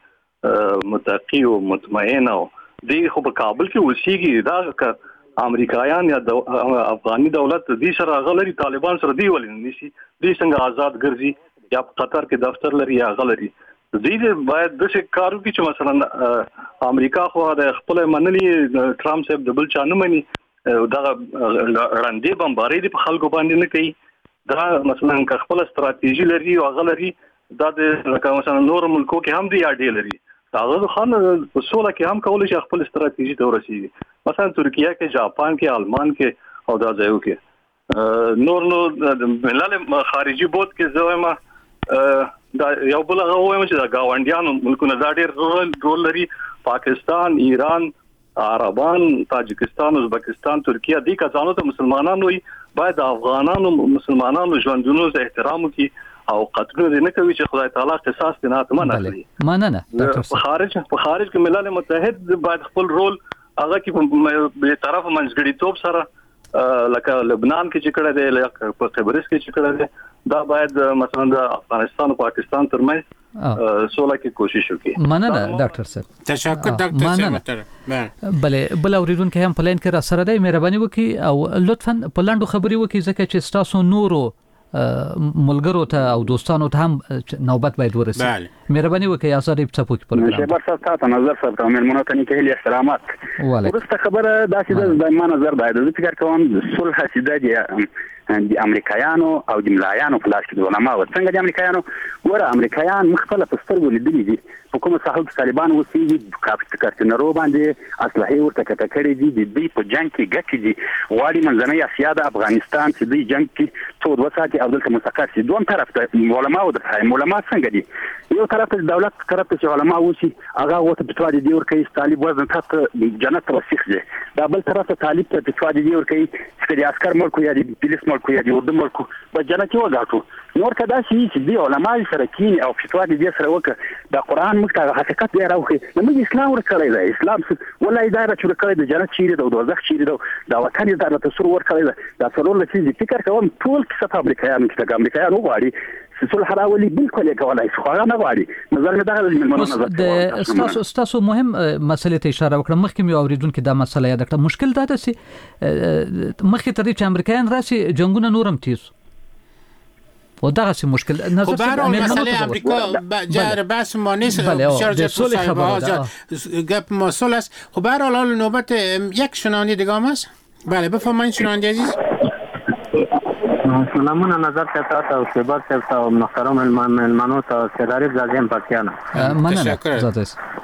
متقی او مطمئن او دی خو په کابل کې اوسېږي. دا امریکایان یا افغاني دولت دې سره غلري طالبان سره دی ولې نشي دې څنګه آزاد ګرځي یا په قطر کې دفتر لري یا غلري. دې باید د څه کارو کې چې مثلا امریکا خو د خپل منلي ټرامپ صاحب د بل چا نه مني دا وړاندې بمباري په خلکو باندې نه کوي. دا مثلا خپل ستراتیژي لري او غلري دا د مثلا نور ملکو کې هم دی اړ لري. هغه خان په سوله کې هم کولای شي خپل ستراتیژي ته ورسیږي. مثلا ترکیه کې، جاپان کې، آلمان کې او دا ځایو کې نور ملل خارجي بود کې زویما دا یو بل هغه وایم چې دا گاونډیانو ملکونه دا ډېر رول لري. پاکستان، ایران، عربان، تاجکستان، ازبکستان، ترکیه دې کسانو ته مسلمانانو باید افغانانو مسلمانانو ژوندونو ته احترام وکړي او قطرونه نه کوي چې خدای تعالی قصاص دې نه اتمنه کوي. مننه. په خارج کې ملل متحد باید خپل رول هغه کې به طرف منځګړیتوب سره لکه لبنان کې چې کړه دی لکه په قبرص کې چې کړه دی دا باید مثلا د افغانستان او پاکستان ترمنځ سوله کې کوشش وکړي. مننه ډاکټر صاحب. تشکر ډاکټر صاحب. بله بل اوریدونکو هم په لاین کې را سره دی. مهرباني وکړئ او لطفا په لاندو خبرې وکړئ ځکه چې تاسو نورو ملګرو ته او دوستانو ته هم نوبت باید ورسي. مهرباني وکړئ آزادي څپو کې پروګرام. شیبر صاحب تاسو نظر صاحب ته مېلمنو ته نیکه هیله احترامات. ورسته خبره داسې د ما نظر باید د فکر کوم صلح سیده دی د امریکایانو او د ملایانو په لاس کې د علماو څنګه د امریکایانو ګوره امریکایان مخکله په سترګو لیدلي دي په کومه ساحه کې طالبان اوسېږي کارتنرو باندې اسلحې ورته کټه کړې دي د دوی په جنګ کې ګټې دي غواړي منځنۍ اسیا د افغانستان چې دوی جنګ کې څو وساتي او دلته مستقر شي دوم طرف ته علماو د علما څنګه دي یو طرف ته دولت طرف ته علما اوسي هغه وته پټوا دي ورکوي طالب وزن ته جنت وسیخ دي دا بل طرف ته طالب ته پټوا دي ورکوي چې د عسكر ملک یا د پولیس ملک یا د اردو ملک په جنت کې وګاټو نور کدا چې دی علما سره کینی او پټوا دي سره وکړه د قران مخته حقیقت دی راوخي موږ اسلام ورکړی دی اسلام ولای دا چې ورکړی د جنت چیرې د دوزخ چیرې د وطن د تصور ورکړی دی دا څلور لسی فکر کوم ټول کیسه په امریکایانو کې د امریکایانو غواړي صلح راولي بالکل یې کولای شي خو هغه نه غواړي نظر مې دغه نظر تاسو مهم مسلې ته اشاره وکړه مخکې مې اوریدونکو دا مسله یاد کړه مشکل دا ده چې مخکې تر دې چې امریکایان راشي جنگونه نورم تیز و دغه سی مشکل نظر خب مسئله امریکا جر بحث ما نیست بسیار گپ مسئله است خب به هر حال نوبت یک شنونده دیگه هم است بله بفرمایید شنونده عزیز سلامونه نظر ته تاسو او شباب ته او محترم ملمنو ته سردار زازم پکیان مننه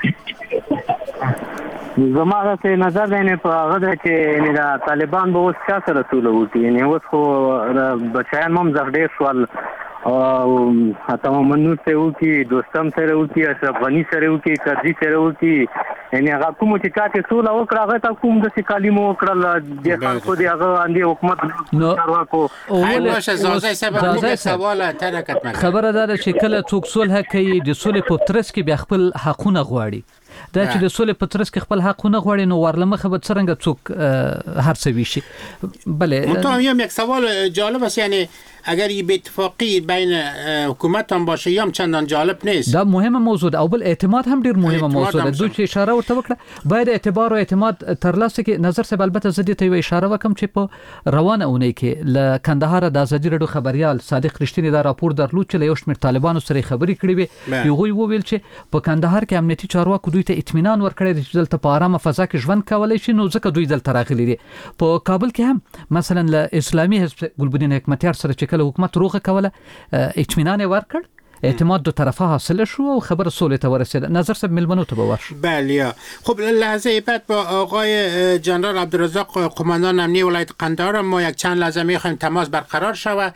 زما غته نظر دی په هغه چې نه طالبان به اوس څه سره ټول وتی نه اوس خو بچیان هم زړه سوال او حتی منو ته وتی دوستم سره وتی افغاني سره وتی کدي سره وتی یعنی هغه کوم چې چاته ټول وکړه هغه ته کوم د کلمو وکړل د خلکو دی هغه اندي حکومت نو اول زازای سبب سوال ترکت خبره ده چې کله څوک صلح کوي د صلح په ترڅ کې بیا خپل حقونه غواړي دا چې د صلح په ترڅ کې خپل حقونه غواړي نو ورلمه خبر څنګه څوک هر څه ویشي بله متهم یک سوال جالب است یعنی اگر یه اتفاقی بین حکومت هم باشه یا هم چندان جالب نیست دا مهمه موضوع ده او بل اعتماد هم ډیر مهمه موضوع ده دوی چې اشاره ورته وکړه باید اعتبار او اعتماد ترلاسه کې نظر سره البته زدي ته اشاره وکم چې په روانه اونۍ کې ل کندهار د ازادي رادیو خبريال صادق رښتینی دا راپور درلود چې له یو شمېر طالبانو سره خبري کړې وي یو ویل چې په کندهار کې امنیتي چارواکو دوی ته اطمینان ورکړی چې دلته په آرامه فضا کې ژوند کولای شي نو ځکه دوی دلته راغلي دي په کابل کې هم مثلا له اسلامي حزب ګلبدین حکمتیار سره چې کله حکومت روغه اطمینان ورکړ اعتماد دو طرفه حاصل شو و خبر صلح ته ورسید نظر سب ملمنو ته باور بله خب لحظه بعد با آقای جنرال عبدالرزاق قماندان امنیه ولایت قندهار ما یک چند لحظه میخوایم تماس برقرار شود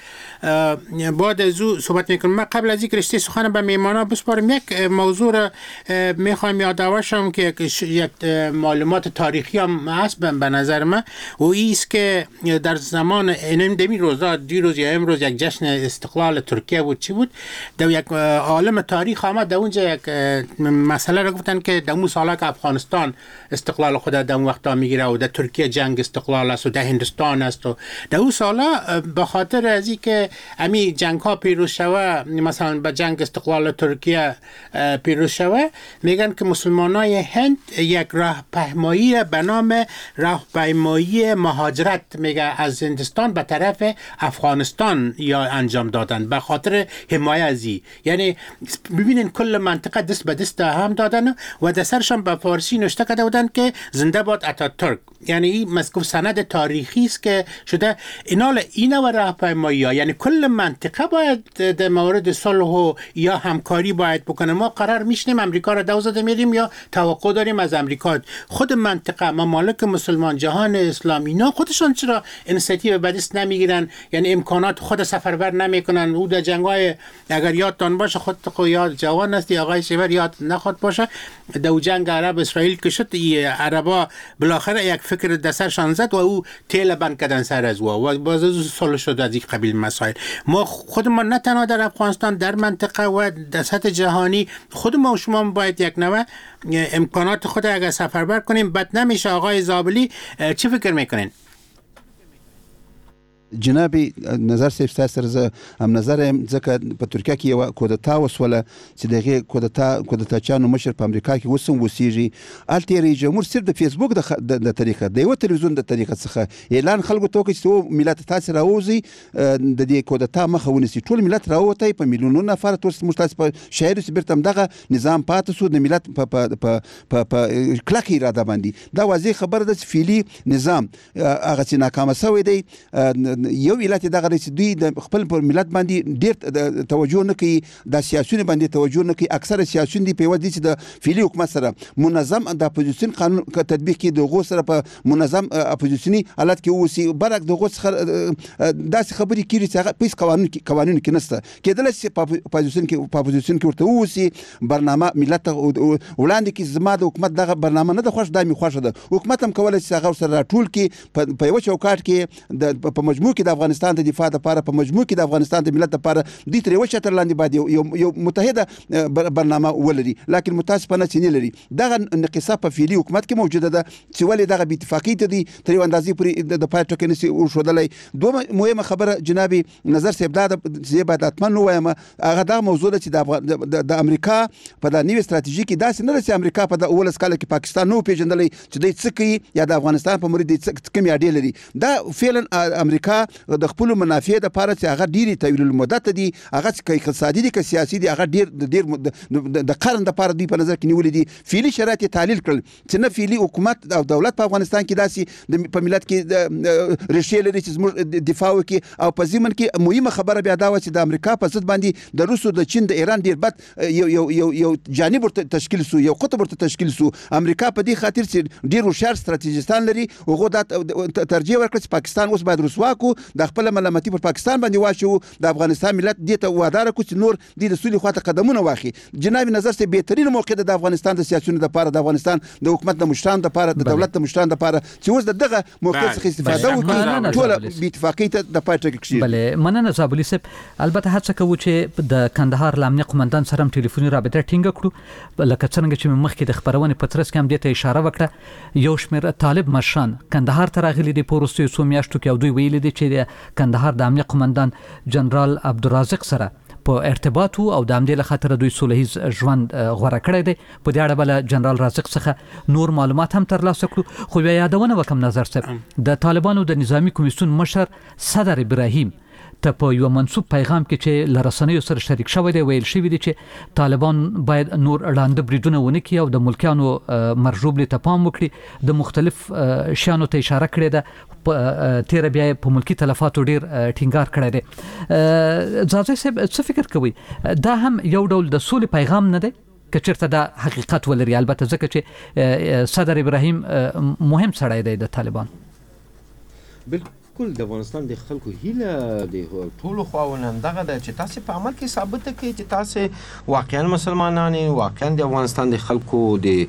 بعد از او صحبت میکنیم من قبل از اینکه رشته سخن به میهمانا بسپارم یک موضوع را میخوایم یادآورشم که یک معلومات تاریخی هم هست به نظر من و ایست که در زمان دمی روزا دیروز یا امروز یک جشن استقلال ترکیه بود چی بود یک عالم تاریخ آمد در اونجا یک مسئله را گفتن که در اون سالا که افغانستان استقلال خود در اون وقتا میگیره و در ترکیه جنگ استقلال است و در هندوستان است و در اون سالا به خاطر از این که امی جنگ ها پیروز شوه مثلا به جنگ استقلال ترکیه پیروز شوه میگن که مسلمانای هند یک راهپیمایی به نام راهپیمایی مهاجرت میگه از هندوستان به طرف افغانستان یا انجام دادن به خاطر حمایت از یعنی ببینین کل منطقه دست به دست هم دادن و دسترشان به فارسی نوشته کرده بودن که زنده باد اتاتورک یعنی این مذکور سند تاریخی است که شده اینا و راهپیمایی ها یعنی کل منطقه باید در مورد صلح و یا همکاری باید بکنه ما قرار میشنیم امریکا را دو زده میریم یا توقع داریم از امریکا خود منطقه ممالک مسلمان جهان اسلامی اینا خودشان چرا اینیشیتیو به دست نمیگیرن یعنی امکانات خود سفربر نمیکنن او در جنگای اگر یادتان باشه خود یاد جوان است آقای شیور یاد نخواد باشه در جنگ عرب اسرائیل که شد عربا بالاخره یک فکر دسترشان زد و او تیل بند کردن سر از و باز صلح شد از این قبیل مسائل ما خودمان نه تنها در افغانستان در منطقه و در سطح جهانی خود ما و شما باید یک نوع امکانات خود اگر سفربر کنیم بد نمیشه آقای زابلی چی فکر میکنین جنابي نظر سیف سره هم نظر ځکه په ترکیه کې یو کودتا وسوله چې دغه کودتا چانو مشر په امریکا کې وسم وسیږي الته رئیس جمهور صرف د فیسبوک د طریقه د یو تلویزیون د طریقه څخه اعلان خلکو ته کوي چې ملت تاسو راوځي د دې کودتا مخه ونیسي ټول ملت راوته په میلیونونو نفر تاسو مشتاس په شهر سپرتم دغه نظام پاتې سو د ملت په کلک اراده باندې دا واضح خبره ده چې فعلی نظام هغه چې ناکام شوی دی یو علت دغه رئیس دوی د خپل پر ملت باندې ډیر توجه نه کوي، د سیاسيون باندې توجه نه کوي. اکثره سیاسيون دی په وجه چې د فعلی حکومت سره منظم د اپوزیسیون قانون تطبیق کې دغه سره په منظم اپوزیسیونی حالت کې اوسي. برعکس دغه داسې خبرې کیږي چې هغه پیس قانون کې نشته. کېدل چې په اپوزیسیون کې ورته اوسي برنامه ملت وړاندې کې زما د حکومت دغه برنامه نه د خوښ دامي خوښه ده. حکومت هم کولای شي هغه سره ټول کې په یو چوکاټ کې په مجموع کې د افغانستان د دفاع لپاره، په مجموع کې د افغانستان د ملت لپاره د تر یو چتر لاندې باندې یو متحده برنامه ولري. لکه متاسفانه چې نه لري. دغه نقصه په فعلی حکومت کې موجوده ده چې ولې دغه اتفاقی ته دي تر یو اندازې پورې د پای ټکی نشي ورشودلای. دوه مهمه خبره جناب نظر صاحب دا چې باید اتمنه وایم هغه دا موضوع ده چې د امریکا په د نیو استراتیژي کې داسې نه چې امریکا په د اول سکاله کې پاکستان نو پیژندلې چې د څه کوي یا د افغانستان په مورید د کمی اړې لري. دا فعلا امریکا د خپل منافع د لپاره چې هغه ډیری طویل المدت دي، هغه چې اقتصادي دي که سیاسي دي، هغه ډیر د قرن د لپاره دوی په نظر کې نیولې دي. فعلی شرایط تحلیل کړل چې نه فعلی حکومت او دولت په افغانستان کې داسې په ملت کې ریښې لري چې زموږ دفاع وکړي. او په ضمن کې مهمه خبره بیا دا و چې د امریکا په ضد باندې د روسو، د چین، د ایران ډیر بد یو جانب ورته تشکیل سو، یو قطب ورته تشکیل سو. امریکا په دې خاطر چې ډیر هوښیار ستراتیژیستان لري، هغه د ترجیح ورکړ چې پاکستان اوس باید رسوا کو، د خپل ملامتي پر پاکستان باندې واچو، د افغانستان ملت دې ته وادار کو چې نور د رسولي خواته قدمونه واخلي. جناب نظر ته بهترین موقع د افغانستان د سیاسيونو لپاره، د افغانستان د حکومت د مشرانو لپاره، د دولت د مشرانو لپاره چې اوس دغه موقع څخه استفاده وکړي، ټول به اتفاقی ته د پای ټکی کړي. بله مننه زابلی صاحب. البته هڅه کوو چې د کندهار لامني قومندان سره ټلیفوني رابطه ټینګه کړو، لکه څنګه چې مخکې د خبرونې په ترڅ کې هم دې ته اشاره وکړه. یو شمېر طالب مشران کندهار ته راغلي دي په وروستیو څو میاشتو کې، او دوی ویلي دي چې د کندهار د امنیه قومندان جنرال عبدالرازق سره په ارتباط او د همدې له خاطر دوی سولهیز ژوند غوړه کړی دی. په دې اړه بل جنرال رازق څخه نور معلومات هم ترلاسه کړو. خو بیا یادونه وکم نظر صاحب د طالبانو د نظامی کمیسیون مشر صدر ابراهیم ته په یو منسوب پیغام کې چې لرسنیو سره شریک شوی دی ویل شوی دی چې طالبان باید نور اړانده بریدونه ونه کړي او د ملکیانو مرجوب ته پام وکړي. د مختلف شانو ته اشاره کړې ده، تیر بیا په ملکی تلفاتو ډیر ټینګار کړی دی. زازی صاحب څه فکر کوي؟ دا هم یو ډول د سولې پیغام نه دی که چېرته دا حقیقت ولري؟ البته ځکه چې صدر ابراهیم مهم سړی دی د طالبان. بالکل د افغانستان د خلکو هیله د ټولو خواونه دغه ده چې تاسو په عمل کې ثابت کړئ چې تاسو واقعا مسلمانان، واقعا د افغانستان د خلکو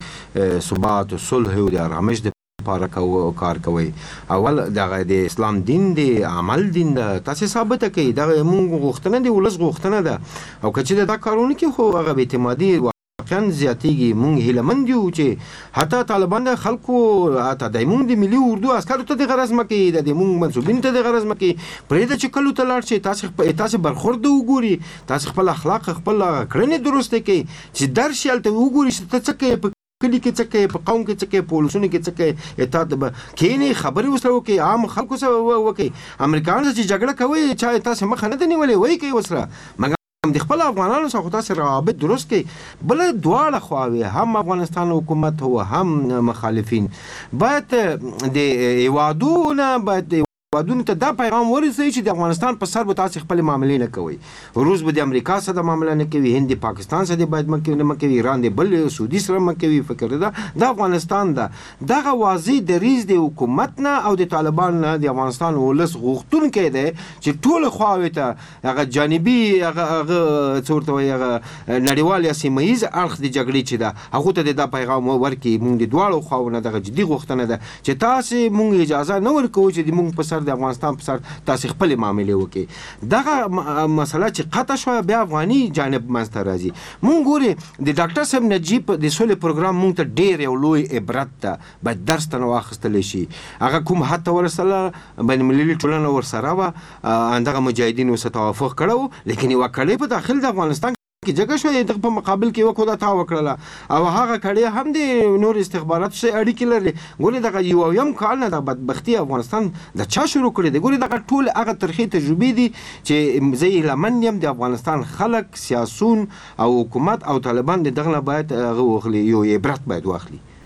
د ثبات او صلح او د آرامش د لپاره کار کوي. اول دغه د اسلام دین دی، عمل دین ده، تاسو ثابت کړئ. دغه موږ غوښتنه دی، ولس غوښتنه ده، او که چې دا کارونه کې خو هغه به اعتمادي واقعا زیاتېږي. موږ هیلهمند یو چې حتی طالبان د خلکو حتی د موږ د ملي اردو عسکرو ته د غرض مکي، د موږ منسوبینو ته د غرض مکي، پرې د چې کلو ته لاړ شي تاسو برخورد وګوري، تاسو خپل اخلاق خپل کړنې درسته کوي چې درشي الته وګوري چې ته څه کوي، په کلی کې څه کوي، په قوم کې څه کوي، په ولسونو کې څه کوي. اطاعت کینې خبرې وسره وکړي، عام خلکو سره وکړي. امریکایانو چې جګړه کوي چې تاسو مخه نه دی نیولې وایي کوي وسره، مګر د خپل افغانانو سره تاسو روابط درست کړئ. بل دواړه خواوې هم افغانستان حکومت او هم مخالفین باید د ایوادونه ودونه ته دا پیغام ورسوي چې د افغانستان په سر به تاسو خپل معاملې نه کوي. روس به د امریکا سره معامله نه کوي، هند پاکستان سره باید نه کوي، ایران د بل سعودي سره نه کوي. فکر ده د افغانستان دغه واضح دریز د حکومت نه او د طالبان نه د افغانستان ولس غوښتونکی دی چې ټول خواوې ته هغه جانبي هغه څورته وي هغه نړیوال یا سیمهیز اړخ د جګړې چې ده هغه ته د پیغام ورکړي. موږ د دواړو خواونو دغه جدي غوښتنه ده چې تاسو موږ اجازه نه ورکوو چې موږ په د افغانستان په سر تاسو خپل معاملې وکړي. دغه مسله چې قطع شو بیا افغاني جانب منځته راځي. مونږ ګوري د ډاکټر صاحب نجیب د سولې پروګرام مونږ ته ډېر یو لوی عبرت ده، باید درس ته واخیستل شي. هغه کوم حتی ورسله بین المللي ټولنه ورسره وه، دغه مجاهدینو سره توافق کړی، لیکن یوه کړۍ په داخل د افغانستان کې جګړه شوې، دغه په مقابل کې وکړه تا وکړله، او هغه کړۍ هم د نور استخباراتو سره اړیکې لري. ګوري دغه یویم کال نه د بدبختي افغانستان د چا شروع کړی دی. ګوري دغه ټول هغه ترخې تجربې دي چې زه هیلهمند یم د افغانستان خلک، سیاسون او حکومت او طالبان د دغه باید هغه واخلي، یو عبرت باید واخلي.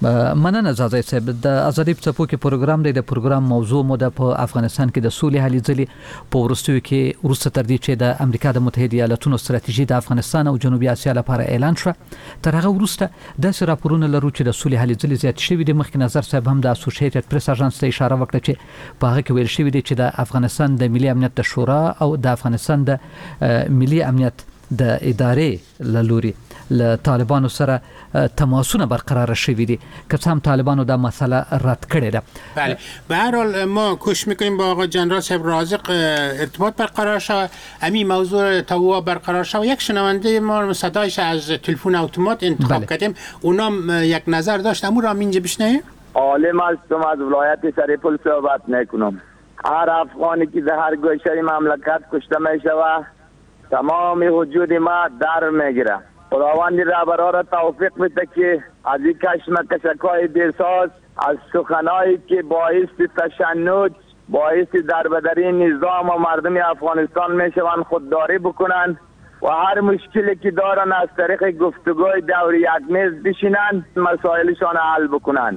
مننه زازای صاحب د ازادي په کې پروګرام دی د پروګرام موضوع مو د افغانستان کې د سولې هلې ځلې په ورستیو کې وروسته تر دې چې د امریکا د متحده ایالاتونو ستراتیژي د افغانستان او جنوبي اسیا لپاره اعلان شو تر هغه وروسته د راپورونو لرو چې د سولې هلې ځلې زیات شوي دي. مخکې نظر صاحب هم د اسوسییټډ پریس اژانس ته اشاره وکړه چې په هغه کې ویل شوی دی چې د افغانستان د ملي امنیت د شورا او د افغانستان د ملي امنیت د ادارې لوري له طالبانو سره تماسونه برقرار شوي دي که څه هم طالبانو دا مسئله رد کړې ده. بله به هر حال ما کوشش میکنیم با آقای جنرال صاحب رازق ارتباط برقرار شود. همین موضوع توا برقرار شود. یک شنونده ما صدایش از تلفن اتومات انتخاب کردیم، اونام یک نظر داشت، امو را اینجا بشنویم. عالم هستم، از ولایت سرپل صحبت میکنم. هر افغانی که در هر گوشه مملکت کشته میشود تمام وجود ما در میگیره. خداوند رهبرا را توفیق بده که از این کشمکشک‌های بی‌ساز، از سخنایی که باعث تشنج، باعث دربدری نظام و مردم افغانستان میشوند خودداری بکنند و هر مشکلی که دارن از طریق گفتگوی دور یک میز بشینند مسائلشان حل بکنند.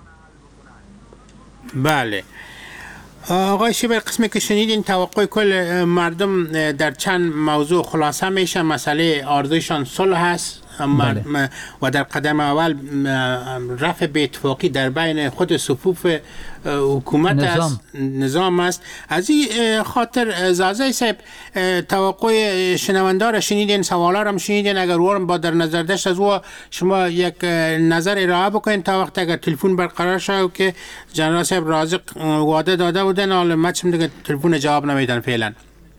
بله آقای شیبر، قسمی که شنیدین توقع کل مردم در چند موضوع خلاصه میشه. مسئله آرزویشان صلح هست و در قدم اول رفع بی‌اتفاقی در بین خود صفوف حکومت نظام است. از این خاطر زازای صاحب توقع شنوندار شنیدین، سوالا هم شنیدین، اگر ورم با در نظر داشت از او شما یک نظر ارائه بکنین تا وقت اگر تلفن برقرار شد که جنرال صاحب رازق وعده داده بودن، حالا مچم دیگه تلفن جواب نمیدن فعلا.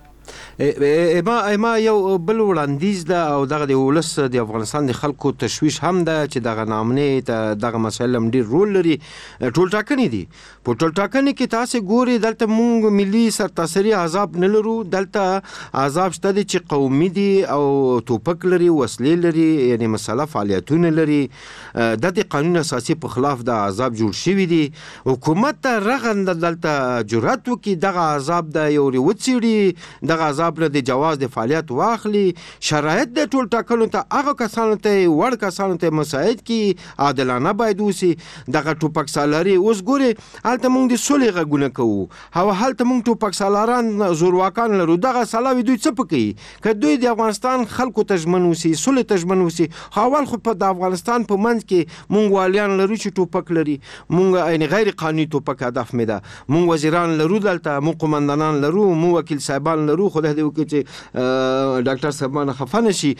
ما یو بل وړاندیز ده او دغه د ولس د افغانستان د خلکو تشویش هم ده چې دغه نامنې ته دغه مسایل هم ډېر رول لري. ټول ټاکنې دي، په ټول ټاکنې کې تاسو ګوري دلته مونږ ملي سرتاسري عذاب نه لرو. دلته عذاب شته دي چې قومي دي او توپک لري، وسلې لري، یعنی مسله فعالیتونه لري. د قانون اساسي په خلاف د عذاب جوړ شوی دي. حکومت ته رغند دلته جرأت وکړي دغه عذاب د یو وڅېړي، دغه عذاب د جواز د فعالیت واخلي. شرایط د ټول ټاکنو ته هغه کسانو ته وړ کسانو ته مساعد کی عادلانه باید وسی. دغه ټوپک سالاري اوس ګوري هلته مونږ د سولې غږونه کوو او هلته مونږ ټوپک سالاران زورواکان لرو. دغه سلاوي دوی څه پکې که دوی د افغانستان خلکو ته ژمن وسی، سولې ته ژمن وسی. اول خو په د افغانستان په منځ کې مونږ والیان لرو چې ټوپک لري. مونږ یعنی غیر قانوني ټوپک هدف مې ده. مونږ وزیران لرو، دلته مونږ قومندانان لرو، مونږ وکیل صاحبان لرو. خدای دې وکړي چې ډاکټر صاحبان خفه نشي،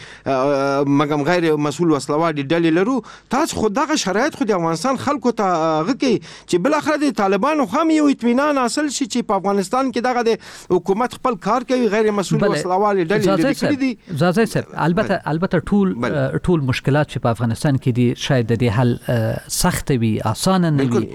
مګم غیر مسؤل وسلوادي ډلې لرو. تاسو خو دغه شرایط خو د افغانستان خلکو ته غږی چې بل اخر د طالبانو خو هم یو اطمینان حاصل شي چې په افغانستان کې دغه د حکومت خپل کار کوي، غیر مسؤل وسلوادي ډلې لري دي. زازای صاحب البته ټول مشکلات چې په افغانستان کې دي شاید د حل سخت وي، اسانه نه وي.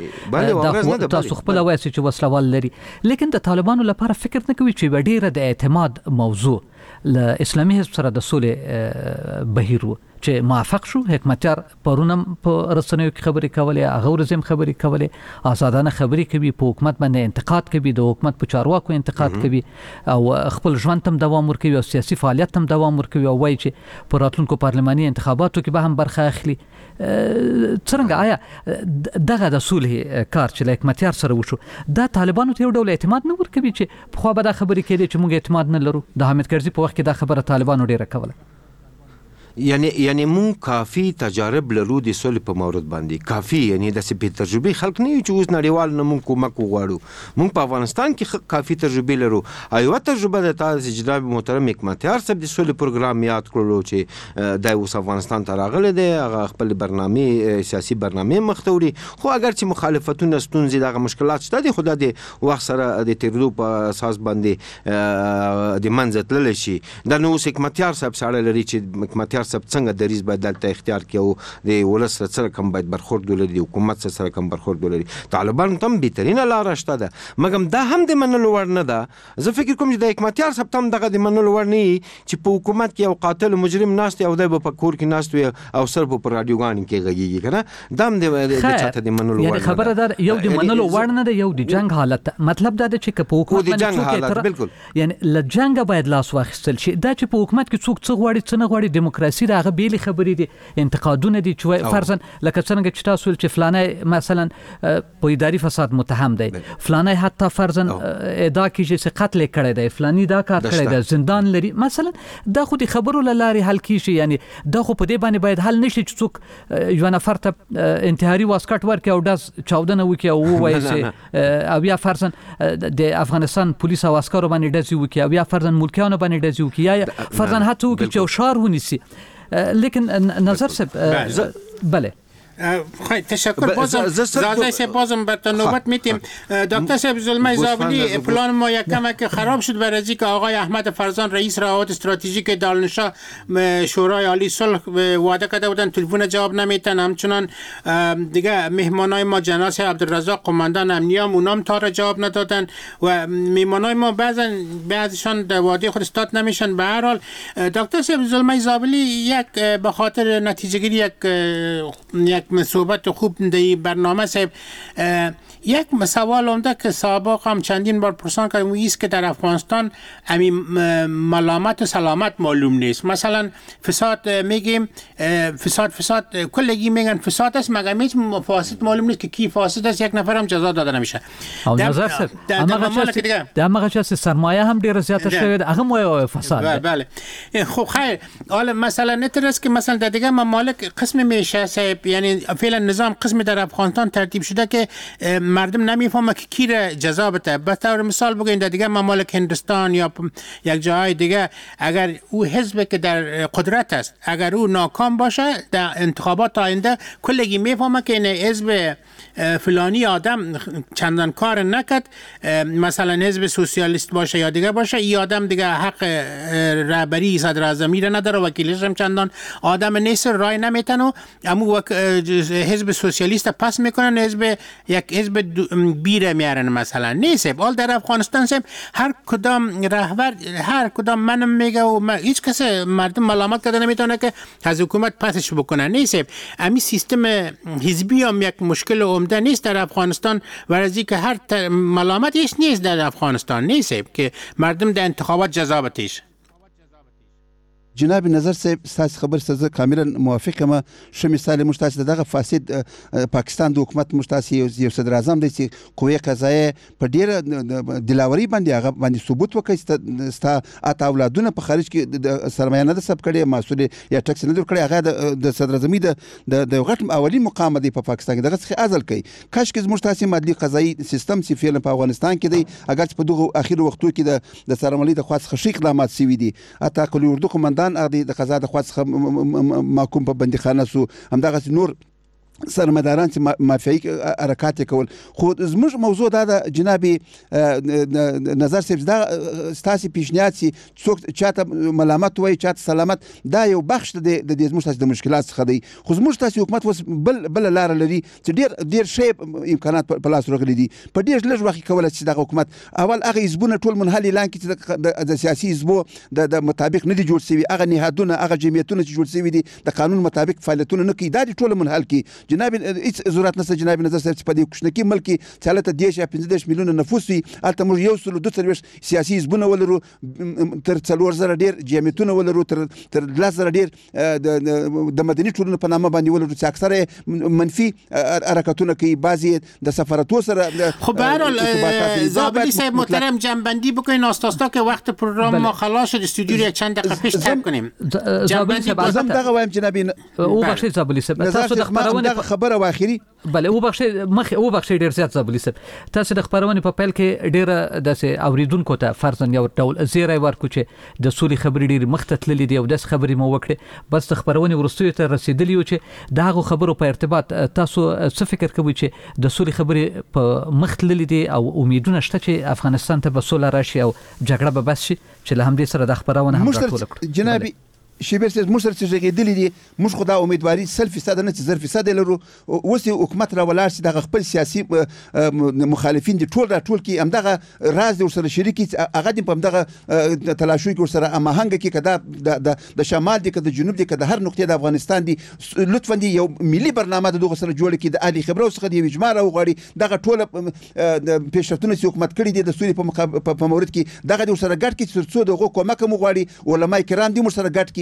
تاسو خپل وایي چې وسلوال لري، لیکن د طالبانو لپاره فکر نه کوي چې ډیره د اعتماد موضوع له اسلامي حزب سره د سولې بهیر چې موافق شو. حکمتیار پرونم په رسنیو کې خبرې کولې، هغه ورځم خبرې کولې، آزادانه خبرې کوي، په حکومت باندې انتقاد کوي، د حکومت په چارواکو انتقاد کوي او خپل ژوند تم دوام ورکوي او سیاسي فعالیت تم دوام ورکوي او وایي چې په راتلونکو پارلماني انتخاباتو کې به هم برخه اخلي. څنګه آیا دغه د سولې کار چې له حکمتیار سره وشو دا طالبانو ته یو ډول اعتماد نه ورکوي چې خو به دا خبرې کېدې چې موږ اعتماد نه لرو؟ د حامد کرزي په وخت کې دا خبره طالبانو ډیره کوله. یعنی مون کافی تجارب لرو د سولې په مورد باندې، کافی یعنی د سپې تجربه خلک نه چې اوس نړیوال نه مون کومک وغواړو. مون په افغانستان کې کافی تجربه لرو. ایو تجربه د تاسو جناب محترم حکمتیار صاحب د سولې پروګرام یاد کړلو چې د اوس افغانستان ته راغلی دی، هغه خپل برنامه سیاسي برنامه مختوري. خو اگر چې مخالفتونه ستونزې دغه مشکلات شته دي، خو د وخت سره د تیرلو په اساس باندې د منځ تللی شي. د نو حکمتیار صاحب سره لري چې حکمتیار صاحب څنګه دریز باید دلته اختیار کړو، د ولس سره کوم باید برخورد ولري، د حکومت سره کوم برخورد ولري. طالبان تم بهترینه لار شته ده، مګم دا هم د منلو وړ نه ده. زه فکر کوم چې د حکمتیار صاحب تم دغه د منلو وړ نه چې په حکومت کې یو قاتل مجرم ناست او د په کور کې ناست وي او سر په رادیوګان کې غږیږي کنه. دام د چاته د منلو وړ نه. یعنی خبره ده یو د منلو وړ نه ده، یو د جنگ حالت. مطلب دا ده چې په حکومت باندې بالکل یعنی ل جنگ باید لاس واخیستل شي. دا چې په حکومت کې څوک څه غواړي څه نه غواړي، دیموکراسي سیاسي د هغه بیل خبرې دي انتقادونه دي چې فرضاً لکه څنګه چې تاسو چې فلانه مثلا په اداري فساد متهم دی فلانه حتی فرضاً ادعا کیږي چې قتل کړی دی فلانی دا کار کړی دی زندان لري مثلا دا خو د خبرو لارې حل کیږي یعنی دا خو په دې باندې باید حل نشي چې څوک یو نفر ته انتحاري واسکټ ورکړي او داس چاودنه وکړي او وایي چې او یا فرضاً د افغانستان پولیس او عسکرو باندې ډزې وکړي او یا فرضاً ملکیانو باندې ډزې وکړي یا فرضاً هڅه وکړي چې شهر ونیسي لیکن نظر صاحب بله خیلی تشکر زازه سه بازم به نوبت میتیم دکتر صاحب زلمه زابلی پلان ما یک کمک خراب شد برای اینکه آقای احمد فرزان رئیس روابط استراتژیک دارالنشا شورای عالی صلح وعده کرده بودن تلفن جواب نمیدن همچنان دیگه مهمانای ما جناس عبدالرزاق قماندان امنیه اونام تا را جواب ندادن و مهمانای ما بعضیشان در وعده خود استاد نمیشن به هر حال دکتر صاحب زلمه زابلی یک به خاطر نتیجه گیری یک صحبت خوب در برنامه صاحب یک سوال اونده که سابق هم چندین بار پرسان کردیم ایست که در افغانستان همین ملامت و سلامت معلوم نیست مثلا فساد میگیم فساد کلگی میگن فساد است مگر هیچ فاسد معلوم نیست که کی فاسد است یک نفر هم جزا داده نمیشه نظر صاحب در مغچ سرمایه هم ډیر زیاته شوی هغه مو فساد بله خب خیر حالا مثلا نترس که مثلا در دیگه ممالک قسم میشه صاحب یعنی فعلا نظام قسم در افغانستان ترتیب شده که مردم نمیفهمه که کی را جزا بده به طور مثال بگوین در دیگه ممالک هندوستان یا یک جای دیگه اگر او حزب که در قدرت است اگر او ناکام باشه در انتخابات آینده کلگی میفهمه که این حزب فلانی آدم چندان کار نکرد مثلا حزب سوسیالیست باشه یا دیگه باشه این آدم دیگه حق رهبری صدر اعظمی را نداره وکیلش هم چندان آدم نیست رای نمیتنه اما حزب سوسیالیست پس میکنن یک حزب بیره میارن مثلا نیست حال در افغانستان سب هر کدام رهبر هر کدام منم میگه و هیچ کس مردم ملامت کرده نمیتونه که از حکومت پسش بکنه نیست امی سیستم حزبی هم یک مشکل عمده نیست در افغانستان ورزی که هر ملامت هیچ نیست در افغانستان نیست که مردم در انتخابات جزا بتیش جناب نظر صاحب تاسو خبر څه کاملا موافقم شو مثال مشتاس دغه فاسد پاکستان د حکومت مشتاس یو صدر اعظم د قوی قضایه په ډیره دلاوري باندې هغه باندې ثبوت وکړي ستا اته اولادونه په خارج کې د سرمایه نه سب کړي مسؤل یا ټکس نه کړي هغه د صدر اعظمي د غټ اولي مقام دی په پاکستان کې دغه څخه ازل کوي کاش کې مشتاس مادي قضایي سیستم چې فعلا په افغانستان کې دی اگر په دغه اخیر وختو کې د سرمایي د خاص خشي اقدامات سوي دي اته کلی اردو قومندان د قضا د خاص محکوم په بندیخانه سو همدغه نور سرمداران چې مافیایي حرکات کول خو زموږ موضوع دا د جناب نظر صاحب دا ستاسو پیشنهاد چې څوک چاته ملامت وای چاته سلامت دا یو بخش د دې زموږ تاسو د مشکلات څخه دی خو زموږ تاسو حکومت وس بل لار لري چې ډیر شی امکانات په لاس راغلي دي په ډیر لږ وخت کولای چې د حکومت اول هغه حزبونه ټول منحل اعلان کړي چې د سیاسي حزبو د مطابق نه دي جوړ شوي هغه نهادونه هغه جمعیتونه چې جوړ شوي دي د قانون مطابق فعالیتونه نه کوي دا ټول منحل کړي جناب هیڅ ضرورت نشته جناب نظر صاحب په دې کوشنکی ملک چې حالت 10 یا 15 میلیونه نفوس وي البته موږ یو سل 2 سیاسي حزبونه ولرو تر 4000 ډیر جمعیتونه ولرو تر 10000 ډیر د مدني ټولنو په نامه باندې ولرو چې اکثره منفي حرکتونه کوي بعضی د سفارتو سره خب به هر حال زابلی صاحب محترم جنبندی بکنین آستاستا که وقت پروگرام ما خلاص شد استودیو یک چند دقیقه پیش ترک کنیم زابلی صاحب ازم دغه وایم جناب او بخشید زابلی صاحب تاسو د خبرونه خبره واخري بله او بخشید ډیر زیات زابلی صاحب تاسو د خبرونه په پیل کې ډیره د اوریدونکو ته فرضاً یو ډول زیری ورکو چې د سولې خبرې ډیر مختتللې دي او د خبرې مو وکړه بس د خبرونه ورستوي ته رسیدلی و چې دغه خبرو په ارتباط تاسو څه فکر کوئ چې د سولې خبرې په مختللې دي او امیدونه شته چې افغانستان ته به سوله راشي او جګړه به بس شي چې له همدې سره د خبرونه هم راټول کړو جنابي شیبر سیز موږ سره چې غېدلې دي موږ خو دا امیدواري 100% نه چې 0% لرو اوس حکومت را ولاړ شي د خپل سیاسي مخالفین دي ټول کې همدغه راز د سره شریکي هغه د همدغه تلاشوي کې سره امهنګ کې کدا د شمال دي کدا جنوب دي کدا هر نقطه د افغانستان دي لطفا دي یو ملي برنامه دغه سره جوړ کړي د علي خبرو څخه دی اجماع راوغړي دغه ټول پیشرفتونه چې حکومت کړی دي د سولې په مورد کې دغه د سره ګډ کې څو دغه کومک مو غواړي علماء کرام دي مو سره ګډ کې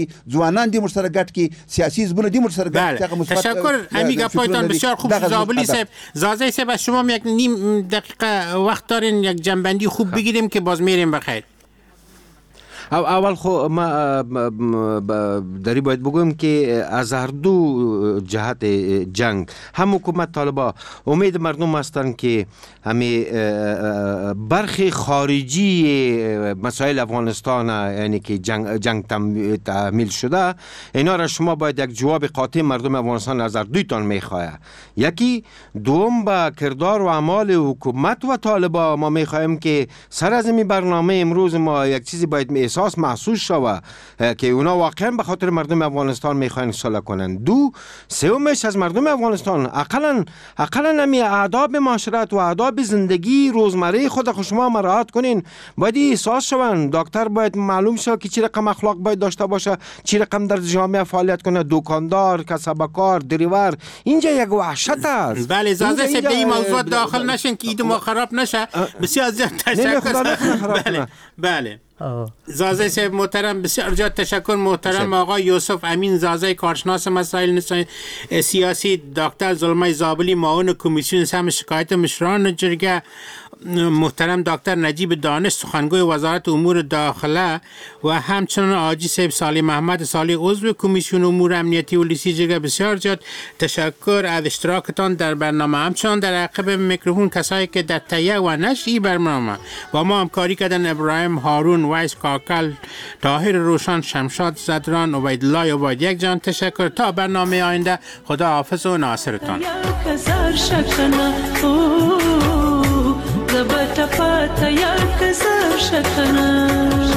ځوانان دې موږ سره ګډ کړي، سیاسي حزبونه دې موږ سره ګډ کړي. تشکر امیگا پایتان، بسیار خوب. زابلی صاحب، زازه صاحب، از شما یک نیم دقیقه وقت دارین یک جنبندی خوب بگیریم که باز میریم بخیر. اول خو ما داری باید بگویم که از هر دو جهت جنگ هم حکومت طالبا امید مردم هستند که همه برخی خارجی مسائل افغانستان، یعنی که جنگ تحمیل شده، اینا را شما باید یک جواب قاطع مردم افغانستان از هر دویتان میخواه. یکی دوم با کردار و اعمال حکومت و طالبا ما میخواهیم که سر از این برنامه امروز ما یک چیزی باید احساس محسوس شوه که اونا واقعا به خاطر مردم افغانستان میخواین صلح کنن. دو سومش از مردم افغانستان اقلا همی آداب معاشرت و آداب زندگی روزمره خود شما مراعات کنین، باید احساس شون. دکتر باید معلوم شه که چی رقم اخلاق باید داشته باشه، چی رقم در جامعه فعالیت کنه، دکاندار، کسبکار، دریور. اینجا یک وحشت است. بله، اجازه سه به این موضوع داخل نشین که ما خراب نشه. بسیار زیاد تشکر. بله زازه صاحب محترم، بسیار زیاد تشکر. محترم آقای یوسف امین زازه، کارشناس مسائل سیاسی، دکتر زلمه زابلی، معاون کمیسیون سم شکایت مشران جرگه، محترم دکتر نجیب دانش، سخنگوی وزارت امور داخله، و همچنان آجی صاحب صالح محمد صالح، عضو کمیسیون امور امنیتی و لیسی جرگه. بسیار زیاد تشکر از اشتراکتان در برنامه. همچنان در عقب میکروفون کسایی که در تهیه و نشر برنامه با ما همکاری کردن: ابراهیم هارون، وایس کاکل، طاهر روشن، شمشاد زدران، عبیدالله عبید یک جان. تشکر. تا برنامه آینده، خدا حافظ و ناصرتان. زبطه پاته یک زر شکنه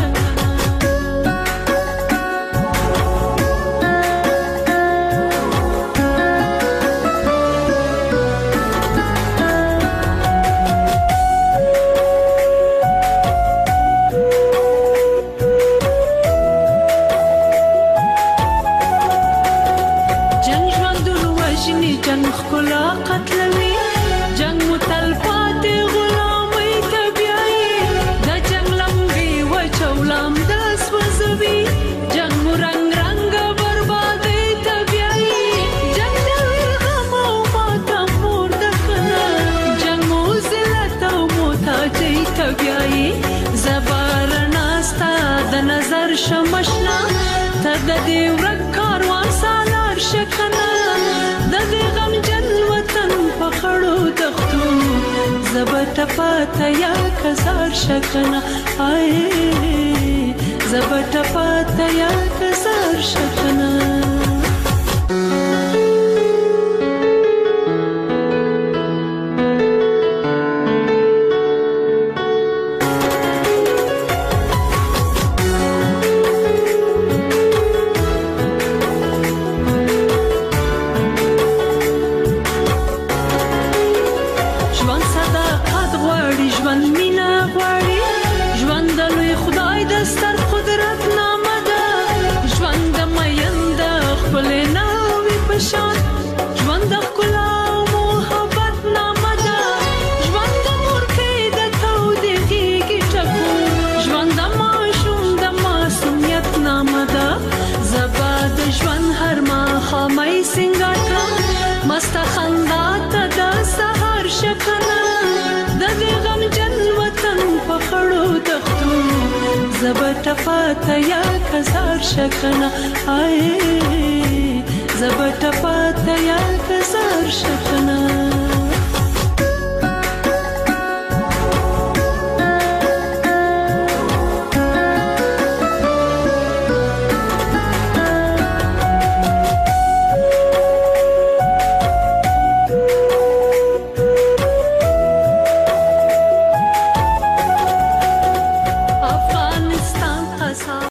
جنگ ژوندون وژني، جنگ ښکلا قتلوي، جنگ متلفات غلامي طبيعي، د جنگ لمبي وچولام د سوځوي، جنگ مو رنگ رنگ بربادي طبيعي، جنگ د غم او ماتم مور د کنه، جنگ مو ذلت او محتاجي طبيعي، زبر ناستا د نظر شمشنا ته د دې ورک کاروان سالار شکنه، د دې غم جن وطن په خړو دښتو زبته پاته یا کزار شکنه، آی زبته پاته یا کزار شکنه. زبطه پاته یا کزار شکنه، آی زبطه پاته یا کزار شکنه.